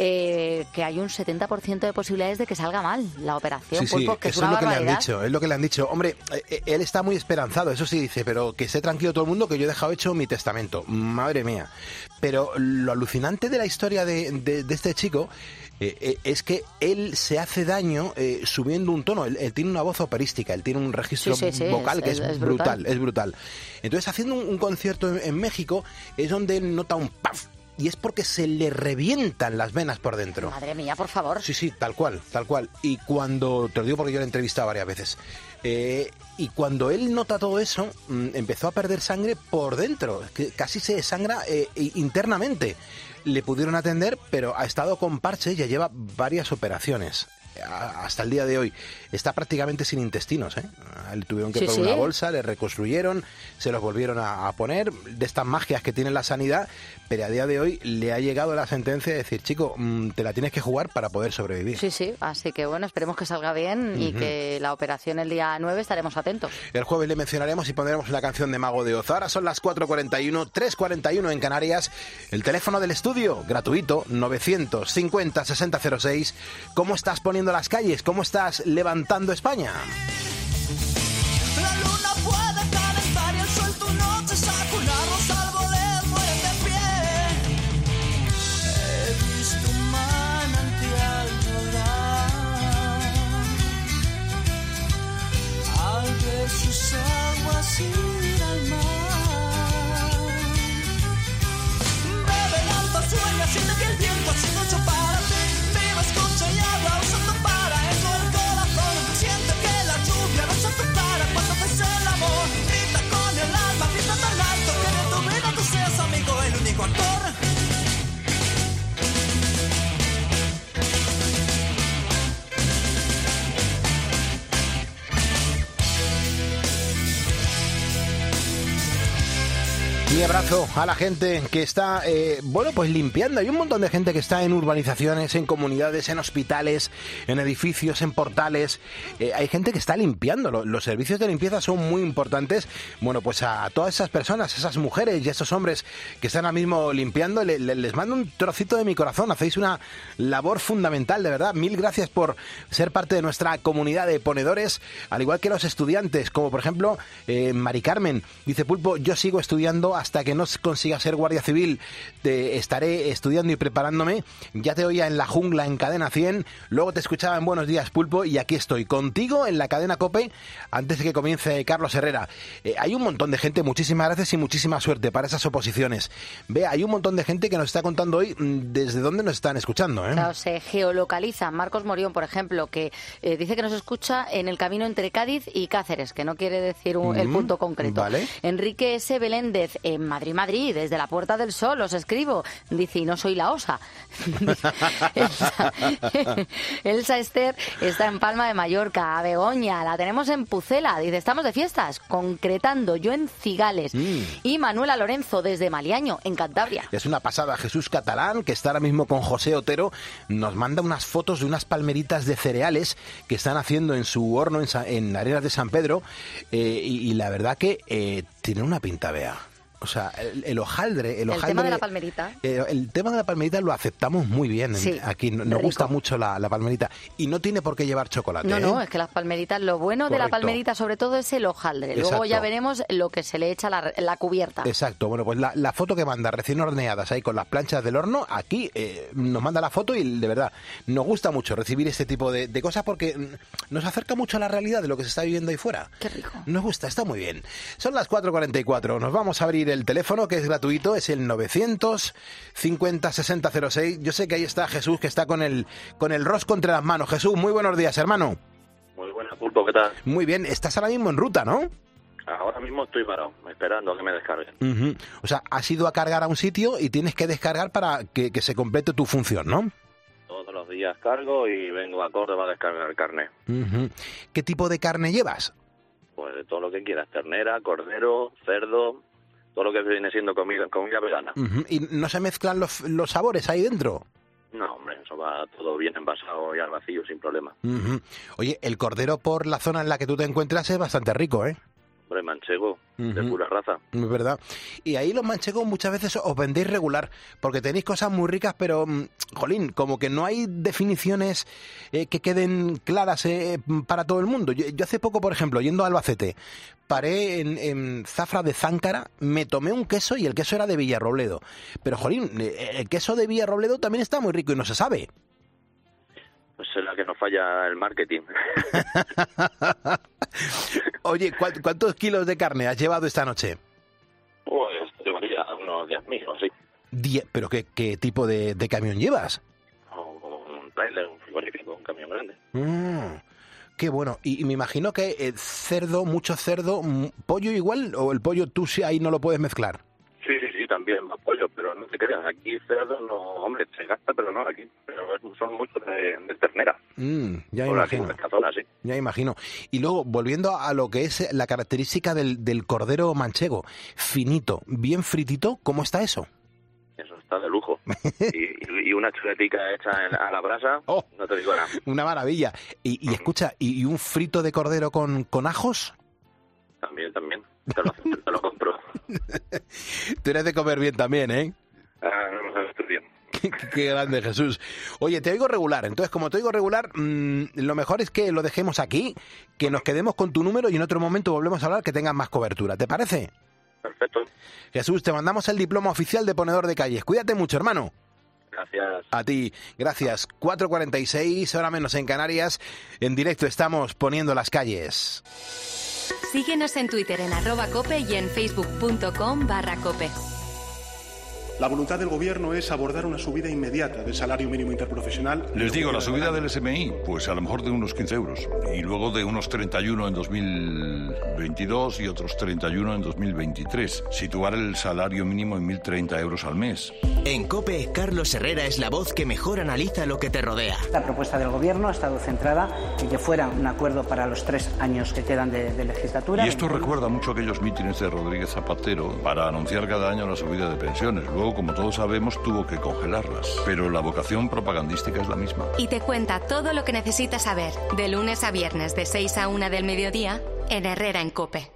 Eh, que hay un setenta por ciento de posibilidades de que salga mal la operación, Sí, sí, Pulpo, que es eso una es lo que le han barbaridad. dicho, es lo que le han dicho. Hombre, eh, él está muy esperanzado, eso sí dice, pero que esté tranquilo todo el mundo que yo he dejado hecho mi testamento. Madre mía. Pero lo alucinante de la historia de, de- de este chico eh, eh, es que él se hace daño eh, subiendo un tono. Él, él tiene una voz operística, él tiene un registro Sí, sí, sí, vocal es- que es, es- es brutal, brutal. es brutal. Entonces, haciendo un, un concierto en, en México es donde él nota un paf. Y es porque se le revientan las venas por dentro. Madre mía, por favor. Sí, sí, tal cual, tal cual. Y cuando, te lo digo porque yo lo he entrevistado varias veces, eh, y cuando él nota todo eso, mm, empezó a perder sangre por dentro, que casi se desangra eh, i- internamente. Le pudieron atender, pero ha estado con parches, ya lleva varias operaciones. A- Hasta el día de hoy está prácticamente sin intestinos, ¿eh? Le tuvieron que Sí, poner sí. una bolsa, le reconstruyeron, se los volvieron a, a poner, de estas magias que tiene la sanidad, pero a día de hoy le ha llegado la sentencia de decir, chico, mm, te la tienes que jugar para poder sobrevivir. Sí, sí, así que bueno, esperemos que salga bien y Ujú. que la operación el día nueve estaremos atentos. El jueves le mencionaremos y pondremos una canción de Mago de Oz. Ahora son las cuatro cuarenta y uno, tres cuarenta y uno en Canarias. El teléfono del estudio, gratuito, novecientos cincuenta sesenta cero seis. ¿Cómo estás poniendo las calles? ¿Cómo estás levantando España? La luna puede calentar y el sol tu noche saca una rosa al voler, muere de pie. He visto un manantial llorar al ver sus aguas ir al mar. Bebe el alba, sueña, siente que el viento ha sido hecho para ti. Viva, escucha y habla, usando para eso el corazón. Siente que la lluvia no se prepara cuando haces el amor. Grita con el alma, grita tan alto que de tu vida tú seas amigo, el único actor. Mi abrazo a la gente que está, eh, bueno, pues limpiando. Hay un montón de gente que está en urbanizaciones, en comunidades, en hospitales, en edificios, en portales. Eh, hay gente que está limpiando. Lo- Los servicios de limpieza son muy importantes. Bueno, pues a todas esas personas, esas mujeres y esos hombres que están ahora mismo limpiando, le- le- les mando un trocito de mi corazón. Hacéis una labor fundamental, de verdad. Mil gracias por ser parte de nuestra comunidad de ponedores, al igual que los estudiantes, como por ejemplo eh, Mari Carmen. Dice, Pulpo, yo sigo estudiando hasta que no consiga ser guardia civil. Te estaré estudiando y preparándome. Ya te oía en La Jungla en Cadena cien, luego te escuchaba en Buenos Días, Pulpo, y aquí estoy contigo en la cadena COPE antes de que comience Carlos Herrera. Eh, hay un montón de gente, muchísimas gracias y muchísima suerte para esas oposiciones. Vea, hay un montón de gente que nos está contando hoy mm, desde dónde nos están escuchando, ¿eh? Claro, se geolocaliza. Marcos Morión, por ejemplo, que eh, dice que nos escucha en el camino entre Cádiz y Cáceres, que no quiere decir un- el Mm, punto concreto. vale. Enrique S. Beléndez, en Madrid, Madrid, desde la Puerta del Sol, os escribo. Dice, y no soy la osa. Elsa, Elsa Esther está en Palma de Mallorca. A Begoña, la tenemos en Pucela. Dice, estamos de fiestas, concretando, yo en Cigales. Mm. Y Manuela Lorenzo, desde Maliaño, en Cantabria. Es una pasada. Jesús Catalán, que está ahora mismo con José Otero, nos manda unas fotos de unas palmeritas de cereales que están haciendo en su horno en, Sa- en Arenas de San Pedro, eh, y, y la verdad que eh, tienen una pinta, vea. O sea, el, el hojaldre... El, el hojaldre, tema de la palmerita. Eh, el tema de la palmerita lo aceptamos muy bien sí, aquí. Nos rico. gusta mucho la, la palmerita. Y no tiene por qué llevar chocolate. No, ¿eh? no, es que las palmeritas, lo bueno Correcto. de la palmerita sobre todo es el hojaldre. Luego Exacto. ya veremos lo que se le echa a la, la cubierta. Exacto. Bueno, pues la, la foto que manda recién horneadas ahí con las planchas del horno, aquí eh, nos manda la foto y de verdad nos gusta mucho recibir este tipo de, de cosas porque nos acerca mucho a la realidad de lo que se está viviendo ahí fuera. Qué rico. Nos gusta, está muy bien. Son las cuatro cuarenta y cuatro. Nos vamos a abrir el teléfono que es gratuito, es el novecientos cincuenta sesenta cero seis. Yo sé que ahí está Jesús, que está con el con el rosco entre las manos. Jesús, muy buenos días, hermano. Muy buena, Pulpo, ¿qué tal? Muy bien, estás ahora mismo en ruta, ¿no? Ahora mismo estoy parado, esperando a que me descarguen. Uh-huh. O sea, has ido a cargar a un sitio y tienes que descargar para que, que se complete tu función, ¿no? Todos los días cargo y vengo a Córdoba a descargar el carnet. Uh-huh. ¿Qué tipo de carne llevas? Pues de todo lo que quieras, ternera, cordero, cerdo, todo lo que viene siendo comida, comida vegana. Uh-huh. ¿Y no se mezclan los, los sabores ahí dentro? No, hombre, eso va todo bien envasado y al vacío sin problema. Uh-huh. Oye, el cordero por la zona en la que tú te encuentras es bastante rico, ¿eh? Hombre, manchego, uh-huh. de pura raza. Es verdad. Y ahí los manchegos muchas veces os vendéis regular, porque tenéis cosas muy ricas, pero, jolín, como que no hay definiciones eh, que queden claras eh, para todo el mundo. Yo, yo hace poco, por ejemplo, yendo a Albacete, paré en, en Zafra de Záncara, me tomé un queso y el queso era de Villarrobledo. Pero, jolín, el queso de Villarrobledo también está muy rico y no se sabe. Pues es la que nos falla el marketing. Oye, ¿cuántos kilos de carne has llevado esta noche? Pues llevaría unos diez mil o así. Die- ¿Pero qué, qué tipo de, de camión llevas? Un trailer, un frigorífico, un camión grande. Mm, qué bueno. Y, y me imagino que eh, cerdo, mucho cerdo, mm, pollo igual, o el pollo tú sí ahí no lo puedes mezclar. Sí, sí, sí, también más pollo, pero no te creas, aquí cerdo no, hombre, se gasta, pero no aquí, pero son muchos de, de ternera. Mm, ya me por aquí, imagino. por esta zona, sí. Ya imagino. Y luego, volviendo a lo que es la característica del, del cordero manchego, finito, bien fritito, ¿cómo está eso? Eso está de lujo. y, y una chuletica hecha en, a la brasa, oh, no te digo nada. Una maravilla. Y, y escucha, ¿y, y un frito de cordero con, con ajos? También, también. Te lo, te lo compro. Tú eres de comer bien también, ¿eh? Ah, no lo sabes tú bien. Qué, qué grande, Jesús. Oye, te oigo regular. Entonces, como te oigo regular, mmm, lo mejor es que lo dejemos aquí, que nos quedemos con tu número y en otro momento volvemos a hablar, que tengas más cobertura. ¿Te parece? Perfecto. Jesús, te mandamos el diploma oficial de ponedor de calles. Cuídate mucho, hermano. Gracias. A ti, gracias. cuatro cuarenta y seis, hora menos en Canarias. En directo estamos poniendo las calles. Síguenos en Twitter en arroba cope y en facebook.com barra cope. La voluntad del Gobierno es abordar una subida inmediata del salario mínimo interprofesional. Les digo, la subida del S M I, pues a lo mejor de unos quince euros. Y luego de unos treinta y uno en dos mil veintidós y otros treinta y uno en dos mil veintitrés. Situar el salario mínimo en mil treinta euros al mes. En COPE, Carlos Herrera es la voz que mejor analiza lo que te rodea. La propuesta del Gobierno ha estado centrada en que fuera un acuerdo para los tres años que quedan de, de legislatura. Y esto recuerda mucho a aquellos mítines de Rodríguez Zapatero para anunciar cada año la subida de pensiones. Luego, como todos sabemos, tuvo que congelarlas. Pero la vocación propagandística es la misma. Y te cuenta todo lo que necesitas saber, de lunes a viernes de seis a una del mediodía, en Herrera en COPE.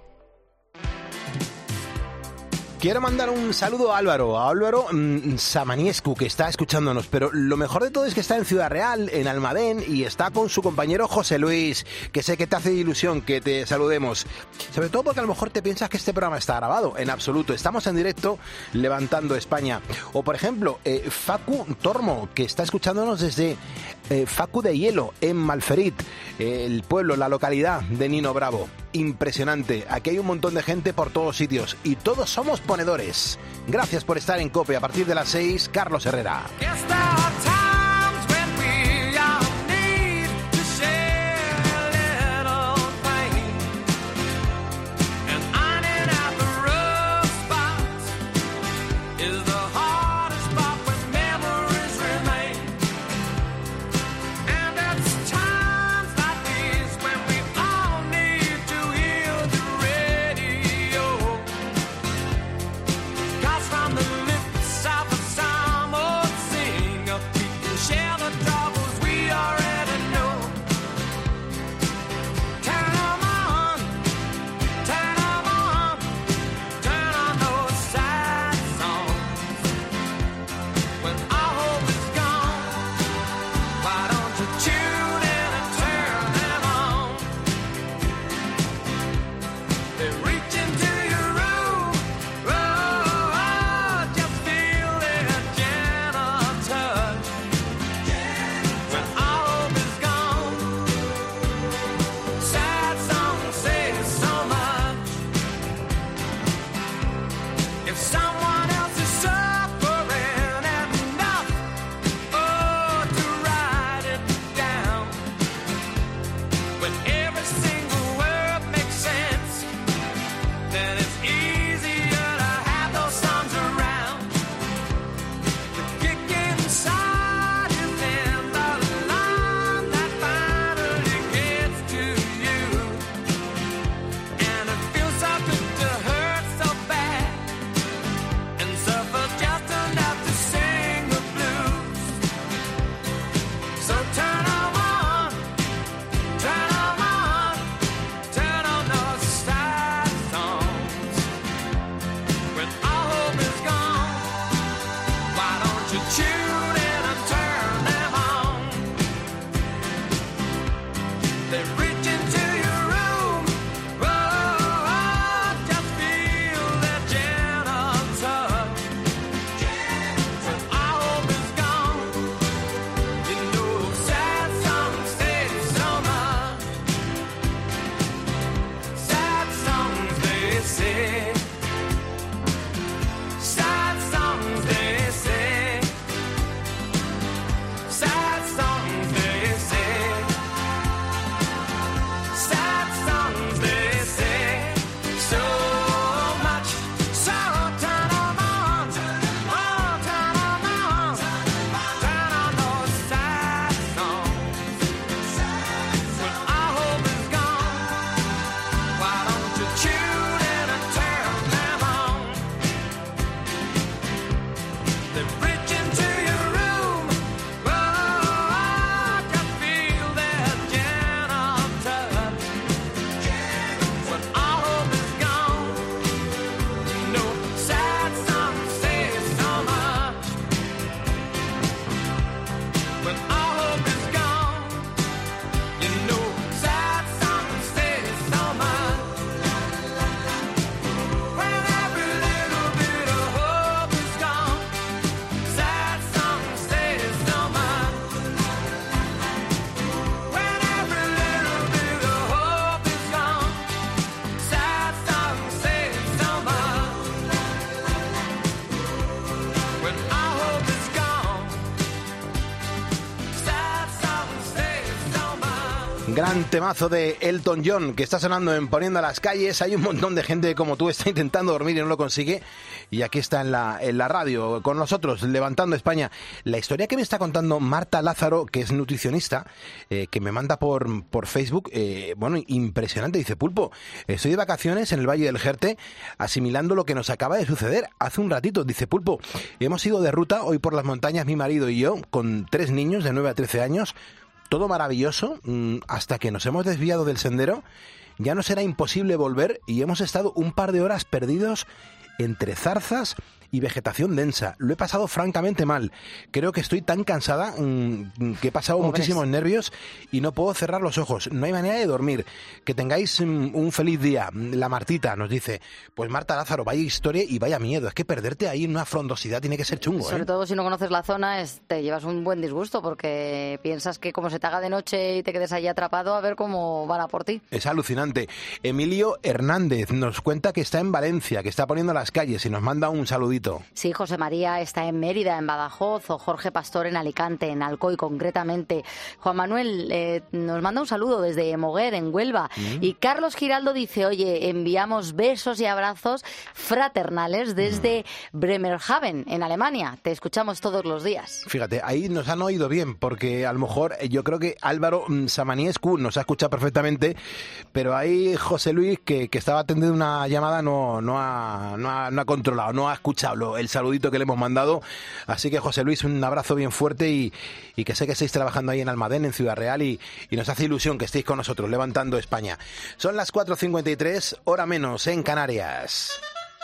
Quiero mandar un saludo a Álvaro, a Álvaro mmm, Samaniescu, que está escuchándonos, pero lo mejor de todo es que está en Ciudad Real, en Almadén, y está con su compañero José Luis, que sé que te hace ilusión que te saludemos. Sobre todo porque a lo mejor te piensas que este programa está grabado, en absoluto. Estamos en directo levantando España. O por ejemplo, eh, Facu Tormo, que está escuchándonos desde eh, Facu de Hielo, en Malferit, eh, el pueblo, la localidad de Nino Bravo. Impresionante. Aquí hay un montón de gente por todos sitios y todos somos ponedores. Gracias por estar en COPE. A partir de las seis, Carlos Herrera. Gran temazo de Elton John que está sonando en Poniendo a las Calles. Hay un montón de gente como tú está intentando dormir y no lo consigue. Y aquí está en la, en la radio con nosotros, Levantando España. La historia que me está contando Marta Lázaro, que es nutricionista, eh, que me manda por, por Facebook, eh, bueno, impresionante. Dice: Pulpo, estoy de vacaciones en el Valle del Jerte asimilando lo que nos acaba de suceder hace un ratito. Dice: Pulpo, hemos ido de ruta hoy por las montañas, mi marido y yo, con tres niños de nueve a trece años. Todo maravilloso, hasta que nos hemos desviado del sendero. Ya nos era imposible volver y hemos estado un par de horas perdidos entre zarzas y vegetación densa. Lo he pasado francamente mal. Creo que estoy tan cansada mmm, que he pasado Pobres. muchísimos nervios y no puedo cerrar los ojos. No hay manera de dormir. Que tengáis mmm, un feliz día. La Martita nos dice: pues Marta Lázaro, vaya historia y vaya miedo. Es que perderte ahí en una frondosidad tiene que ser chungo. Sobre ¿eh? todo si no conoces la zona, es, te llevas un buen disgusto porque piensas que como se te haga de noche y te quedes ahí atrapado, a ver cómo van a por ti. Es alucinante. Emilio Hernández nos cuenta que está en Valencia, que está poniendo las calles y nos manda un saludito. Sí, José María está en Mérida, en Badajoz, o Jorge Pastor en Alicante, en Alcoy concretamente. Juan Manuel eh, nos manda un saludo desde Moguer, en Huelva. Mm. Y Carlos Giraldo dice: oye, enviamos besos y abrazos fraternales desde mm. Bremerhaven, en Alemania. Te escuchamos todos los días. Fíjate, ahí nos han oído bien, porque a lo mejor yo creo que Álvaro Samaniescu nos ha escuchado perfectamente, pero ahí José Luis, que, que estaba atendiendo una llamada, no, no, ha, no, ha, no ha controlado, no ha escuchado el saludito que le hemos mandado. Así que, José Luis, un abrazo bien fuerte y, y que sé que estáis trabajando ahí en Almadén, en Ciudad Real, y, y nos hace ilusión que estéis con nosotros, Levantando España. Son las cuatro cincuenta y tres, hora menos en Canarias.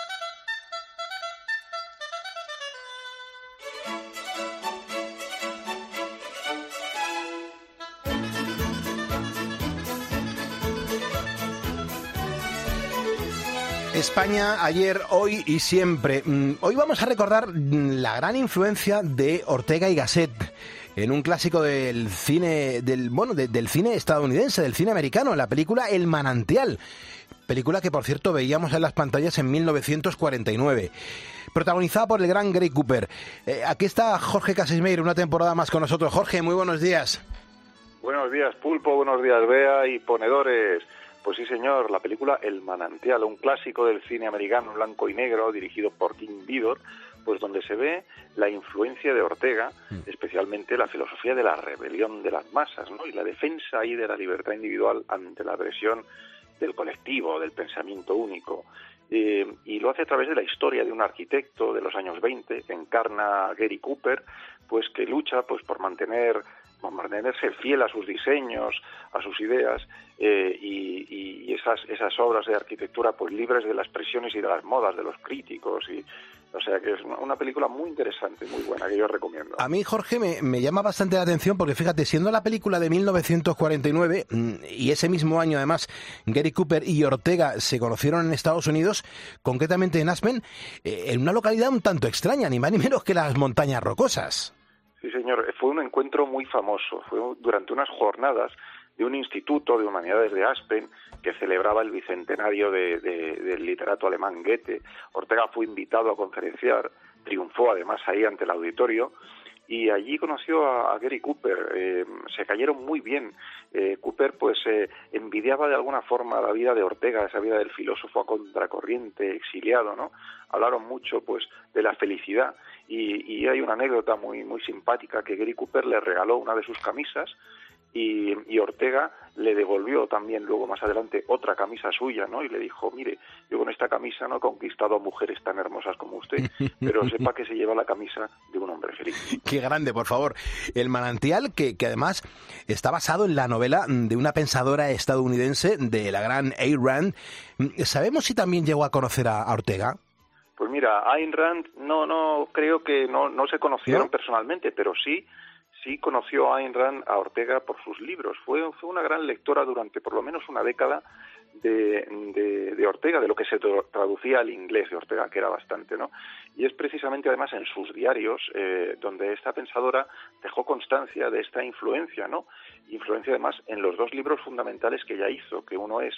España, ayer, hoy y siempre. Hoy vamos a recordar la gran influencia de Ortega y Gasset en un clásico del cine, del bueno, de, del cine estadounidense, del cine americano, en la película El Manantial. Película que, por cierto, veíamos en las pantallas en mil novecientos cuarenta y nueve. Protagonizada por el gran Gary Cooper. Eh, aquí está Jorge Casismeir, una temporada más con nosotros. Jorge, muy buenos días. Buenos días, Pulpo. Buenos días, Bea y ponedores. Pues sí, señor, la película El Manantial, un clásico del cine americano blanco y negro, dirigido por King Vidor, pues donde se ve la influencia de Ortega, especialmente la filosofía de la rebelión de las masas, ¿no? Y la defensa ahí de la libertad individual ante la agresión del colectivo, del pensamiento único. Eh, y lo hace a través de la historia de un arquitecto de los años veinte, que encarna a Gary Cooper, pues que lucha pues por mantener... mantenerse fiel a sus diseños, a sus ideas, eh, y, y esas esas obras de arquitectura pues libres de las presiones y de las modas de los críticos. Y o sea que es una, una película muy interesante, muy buena, que yo recomiendo. A mí, Jorge, me, me llama bastante la atención porque, fíjate, siendo la película de mil novecientos cuarenta y nueve, y ese mismo año, además, Gary Cooper y Ortega se conocieron en Estados Unidos, concretamente en Aspen, eh, en una localidad un tanto extraña, ni más ni menos que las Montañas Rocosas. Sí, señor, fue un encuentro muy famoso. Fue durante unas jornadas de un instituto de humanidades de Aspen que celebraba el bicentenario de, de, del literato alemán Goethe. Ortega fue invitado a conferenciar, triunfó además ahí ante el auditorio, y allí conoció a, a Gary Cooper. Eh, se cayeron muy bien. Eh, Cooper pues eh, envidiaba de alguna forma la vida de Ortega, esa vida del filósofo a contracorriente, exiliado, ¿no? Hablaron mucho pues de la felicidad, y, y hay una anécdota muy muy simpática, que Gary Cooper le regaló una de sus camisas, y, y Ortega le devolvió también luego más adelante otra camisa suya, ¿no? Y le dijo: mire, yo con esta camisa no he conquistado a mujeres tan hermosas como usted, pero sepa que se lleva la camisa de un hombre feliz. Qué grande, por favor. El Manantial, que, que además está basado en la novela de una pensadora estadounidense, de la gran Ayn Rand. ¿Sabemos si también llegó a conocer a, a Ortega? Pues mira, Ayn Rand no, no creo que no, no se conocieron ¿no? personalmente, pero sí sí conoció a Ayn Rand a Ortega por sus libros. Fue, fue una gran lectora durante por lo menos una década de, de, de Ortega, de lo que se traducía al inglés de Ortega, que era bastante, ¿no? Y es precisamente además en sus diarios eh, donde esta pensadora dejó constancia de esta influencia, ¿no? Influencia además en los dos libros fundamentales que ella hizo, que uno es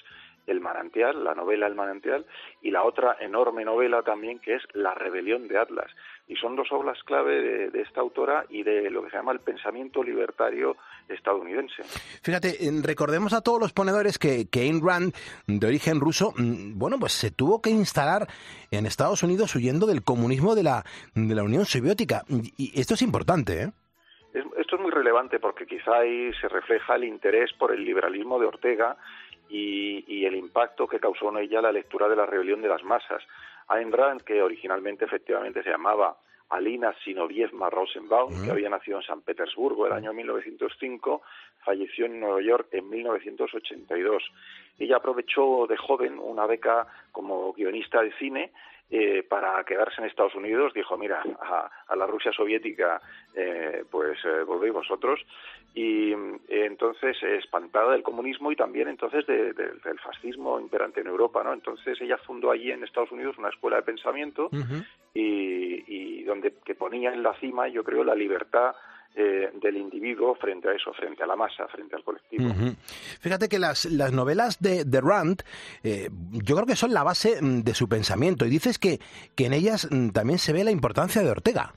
El manantial, la novela El manantial, y la otra enorme novela también que es La rebelión de Atlas. Y son dos obras clave de, de esta autora y de lo que se llama el pensamiento libertario estadounidense. Fíjate, recordemos a todos los ponedores que, que Ayn Rand, de origen ruso, bueno, pues se tuvo que instalar en Estados Unidos huyendo del comunismo de la, de la Unión Soviética. Y esto es importante, ¿eh? Es, esto es muy relevante porque quizá ahí se refleja el interés por el liberalismo de Ortega y, y el impacto que causó en ella la lectura de La rebelión de las masas. Ayn Rand, que originalmente efectivamente se llamaba Alina Zinovьevna Rosenbaum, uh-huh. que había nacido en San Petersburgo el año mil novecientos cinco, falleció en Nueva York en mil novecientos ochenta y dos. Ella aprovechó de joven una beca como guionista de cine eh, para quedarse en Estados Unidos. Dijo, mira, a, a la Rusia soviética eh, pues eh, volvéis vosotros. Y eh, entonces, eh, espantada del comunismo y también entonces de, de, del fascismo imperante en Europa, ¿no? Entonces ella fundó allí en Estados Unidos una escuela de pensamiento uh-huh. y, y donde que ponía en la cima, yo creo, la libertad eh, del individuo frente a eso, frente a la masa, frente al colectivo. Uh-huh. Fíjate que las, las novelas de, de Rand, eh, yo creo que son la base de su pensamiento, y dices que, que en ellas también se ve la importancia de Ortega.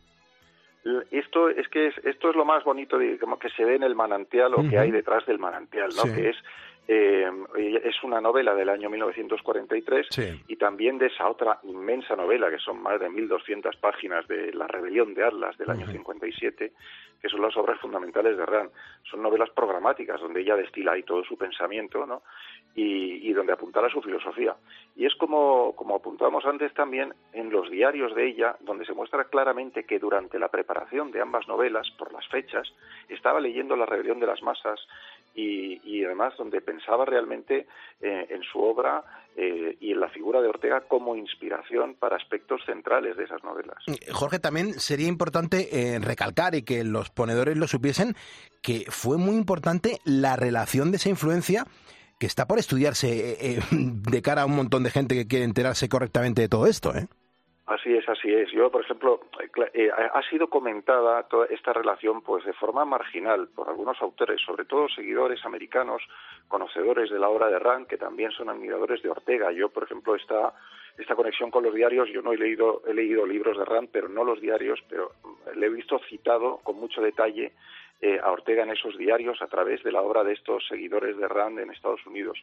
Esto es que es, esto es lo más bonito de, como que se ve en El manantial o uh-huh. que hay detrás del manantial, ¿no? Sí. Que es eh, es una novela del año mil novecientos cuarenta y tres sí. y también de esa otra inmensa novela que son más de mil doscientas páginas de La rebelión de Atlas del año uh-huh. cincuenta y siete, que son las obras fundamentales de Rand. Son novelas programáticas donde ella destila ahí todo su pensamiento, ¿no? Y, y donde apuntala su filosofía. Y es como, como apuntábamos antes también en los diarios de ella, donde se muestra claramente que durante la preparación de ambas novelas, por las fechas, estaba leyendo La rebelión de las masas y, y además donde pensaba realmente eh, en su obra eh, y en la figura de Ortega como inspiración para aspectos centrales de esas novelas. Jorge, también sería importante eh, recalcar y que los ponedores lo supiesen, que fue muy importante la relación de esa influencia que está por estudiarse eh, de cara a un montón de gente que quiere enterarse correctamente de todo esto, ¿eh? Así es, así es. Yo, por ejemplo, eh, ha sido comentada toda esta relación pues de forma marginal por algunos autores, sobre todo seguidores americanos, conocedores de la obra de Rand, que también son admiradores de Ortega. Yo, por ejemplo, esta esta conexión con los diarios, yo no he leído he leído libros de Rand, pero no los diarios, pero le he visto citado con mucho detalle Eh, a Ortega en esos diarios a través de la obra de estos seguidores de Rand en Estados Unidos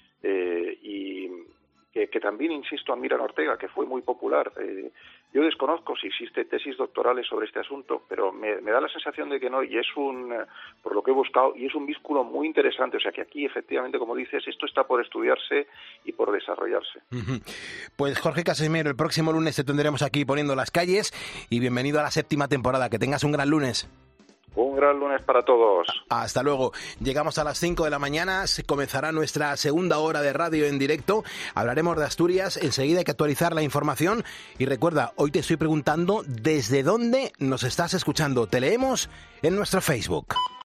eh, y que, que también, insisto, admiran a Ortega, que fue muy popular. Eh, yo desconozco si existe tesis doctorales sobre este asunto, pero me, me da la sensación de que no, y es un, por lo que he buscado, y es un vínculo muy interesante. O sea que aquí, efectivamente, como dices, esto está por estudiarse y por desarrollarse. Uh-huh. Pues Jorge Casimiro, el próximo lunes te tendremos aquí poniendo las calles, y bienvenido a la séptima temporada. Que tengas un gran lunes. Un gran lunes para todos. Hasta luego. Llegamos a las cinco de la mañana, se comenzará nuestra segunda hora de radio en directo. Hablaremos de Asturias, enseguida hay que actualizar la información. Y recuerda, hoy te estoy preguntando desde dónde nos estás escuchando. Te leemos en nuestro Facebook.